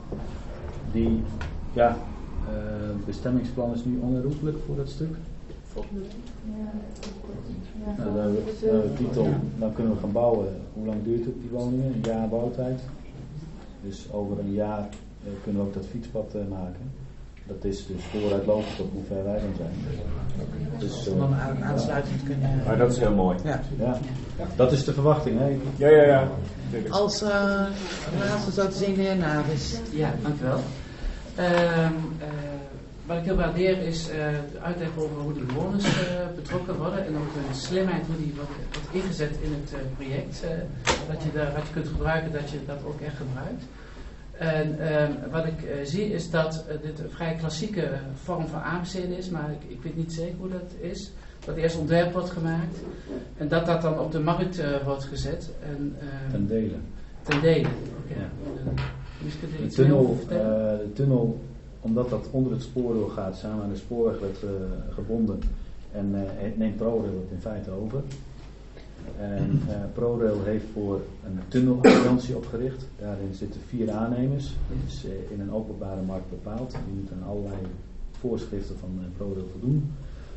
Die, ja, het uh, bestemmingsplan is nu onherroepelijk voor dat stuk. Volgende week. Ja, ja, nou, dan, dan, de titel, dan kunnen we gaan bouwen. Hoe lang duurt het, die woningen? Een jaar bouwtijd. Dus over een jaar uh, kunnen we ook dat fietspad uh, maken. Dat is dus vooruitlopend op hoe ver wij dan zijn. Dus, uh, om dan aan, aansluitend kunnen... Maar dat is heel mooi. Ja. Ja. Dat is de verwachting, hè? Ja, ja, ja. Als uh, laatste zou te zien de heer Navis. Ja, dankjewel. Uh, uh, wat ik heel waardeer is uh, de uitleg over hoe de bewoners uh, betrokken worden en ook de slimheid hoe die wordt, wordt ingezet in het uh, project. Uh, dat je daar wat je kunt gebruiken, dat je dat ook echt gebruikt. En uh, wat ik uh, zie is dat uh, dit een vrij klassieke vorm van aanbesteden is, maar ik, ik weet niet zeker hoe dat is. Dat eerst ontwerp wordt gemaakt en dat dat dan op de markt uh, wordt gezet. En, uh, ten dele. Ten dele, oké. Okay. Ja. Uh, de, tunnel, uh, de tunnel, omdat dat onder het spoor gaat, samen aan de spoorweg werd uh, gebonden en uh, het neemt ProRail het in feite over. En uh, ProRail heeft voor een tunnelalliantie opgericht. Daarin zitten vier aannemers. Dat is uh, in een openbare markt bepaald. Die moeten aan allerlei voorschriften van uh, ProRail voldoen.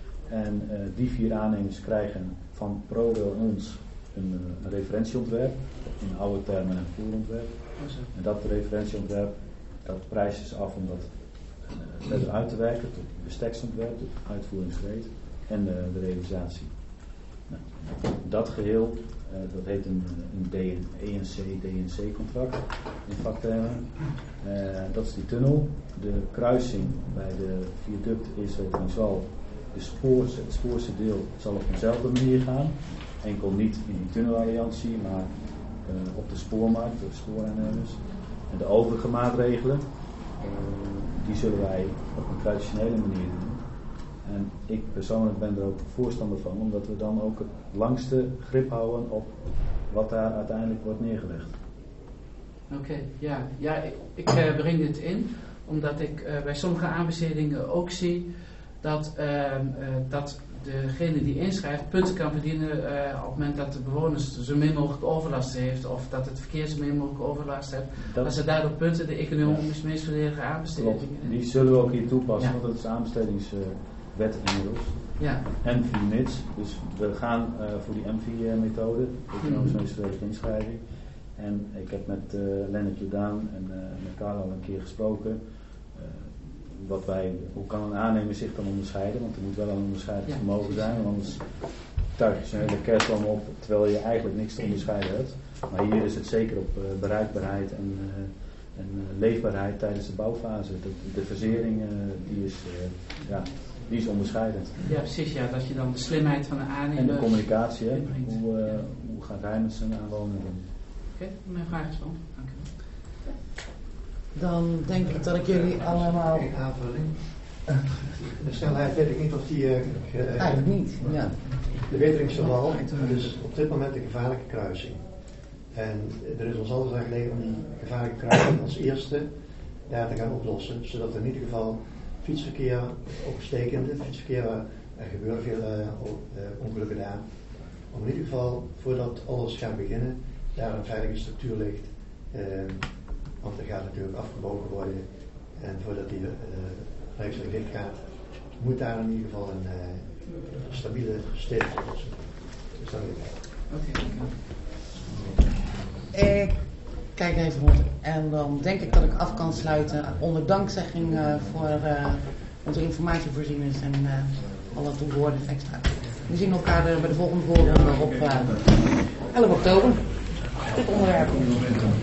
En uh, die vier aannemers krijgen van ProRail ons een, uh, een referentieontwerp. In oude termen een voerontwerp. En dat referentieontwerp, dat prijzen ze af om dat uh, verder uit te werken tot besteksontwerp, de uitvoeringsreed en uh, de realisatie. Nou, dat geheel, uh, dat heet een, een E N C D N C contract in vaktermen. Uh, dat is die tunnel. De kruising bij de viaduct is overigens zal de spoors, het spoorse deel zal op dezelfde manier gaan. Enkel niet in die tunnelalliantie, maar uh, op de spoormarkt, door de spooraannemers. En de overige maatregelen, uh, die zullen wij op een traditionele manier doen. En ik persoonlijk ben er ook voorstander van, omdat we dan ook het langste grip houden op wat daar uiteindelijk wordt neergelegd. Oké, okay, ja, ja, ik, ik uh, breng dit in, omdat ik uh, bij sommige aanbestedingen ook zie dat, uh, uh, dat degene die inschrijft punten kan verdienen uh, op het moment dat de bewoners zo min mogelijk overlast heeft of dat het verkeer zo min mogelijk overlast heeft. Dat, dat ze daardoor punten de economisch ja. meest volledige aanbestedingen. Klopt, die zullen we ook hier toepassen, ja. want dat is aanbestedingswet uh, inmiddels. Ja. M V M I T S, dus we gaan uh, voor die M V I-methode, economische meestverdelige inschrijving. En ik heb met uh, Lennart Jordaan en uh, met Carlo al een keer gesproken. Uh, wat wij, hoe kan een aannemer zich dan onderscheiden? Want er moet wel een onderscheidend vermogen zijn, want anders tuig je zo'n hele kerstboom op terwijl je eigenlijk niks te onderscheiden hebt. Maar hier is het zeker op uh, bereikbaarheid en, uh, en uh, leefbaarheid tijdens de bouwfase. De, de verzering uh, die is, uh, ja, die is onderscheidend. Ja, precies. Ja, dat je dan de slimheid van de aannemer... En de communicatie, hè? Hoe, uh, hoe gaat hij met zijn aanwoner doen? Oké, okay, mijn vraag is beantwoord. Dank u wel. Dan denk ik dat ik jullie allemaal... Een aanvulling. De snelheid weet ik niet of die... Uh, uh, Eigenlijk niet, ja. De Weteringsewal is op dit moment een gevaarlijke kruising. En er is ons altijd aan gelegen om die gevaarlijke kruising als eerste daar te gaan oplossen. Zodat er in ieder geval fietsverkeer, ook stekend, het fietsverkeer, er gebeuren veel uh, ongelukken daar. Om in ieder geval, voordat alles gaat beginnen, daar een veilige structuur ligt. Uh, want er gaat natuurlijk afgebogen worden. En voordat die uh, rijksweg dicht gaat, moet daar in ieder geval een uh, stabiele steek oplossen. Dus dat weet ik. Oké, okay, ik kijk even rond. En dan denk ik dat ik af kan sluiten onder dankzegging uh, voor uh, onze informatievoorzieners en uh, alle toehoorders extra. We zien elkaar uh, bij de volgende volgende op uh, elf oktober. Dit onderwerp.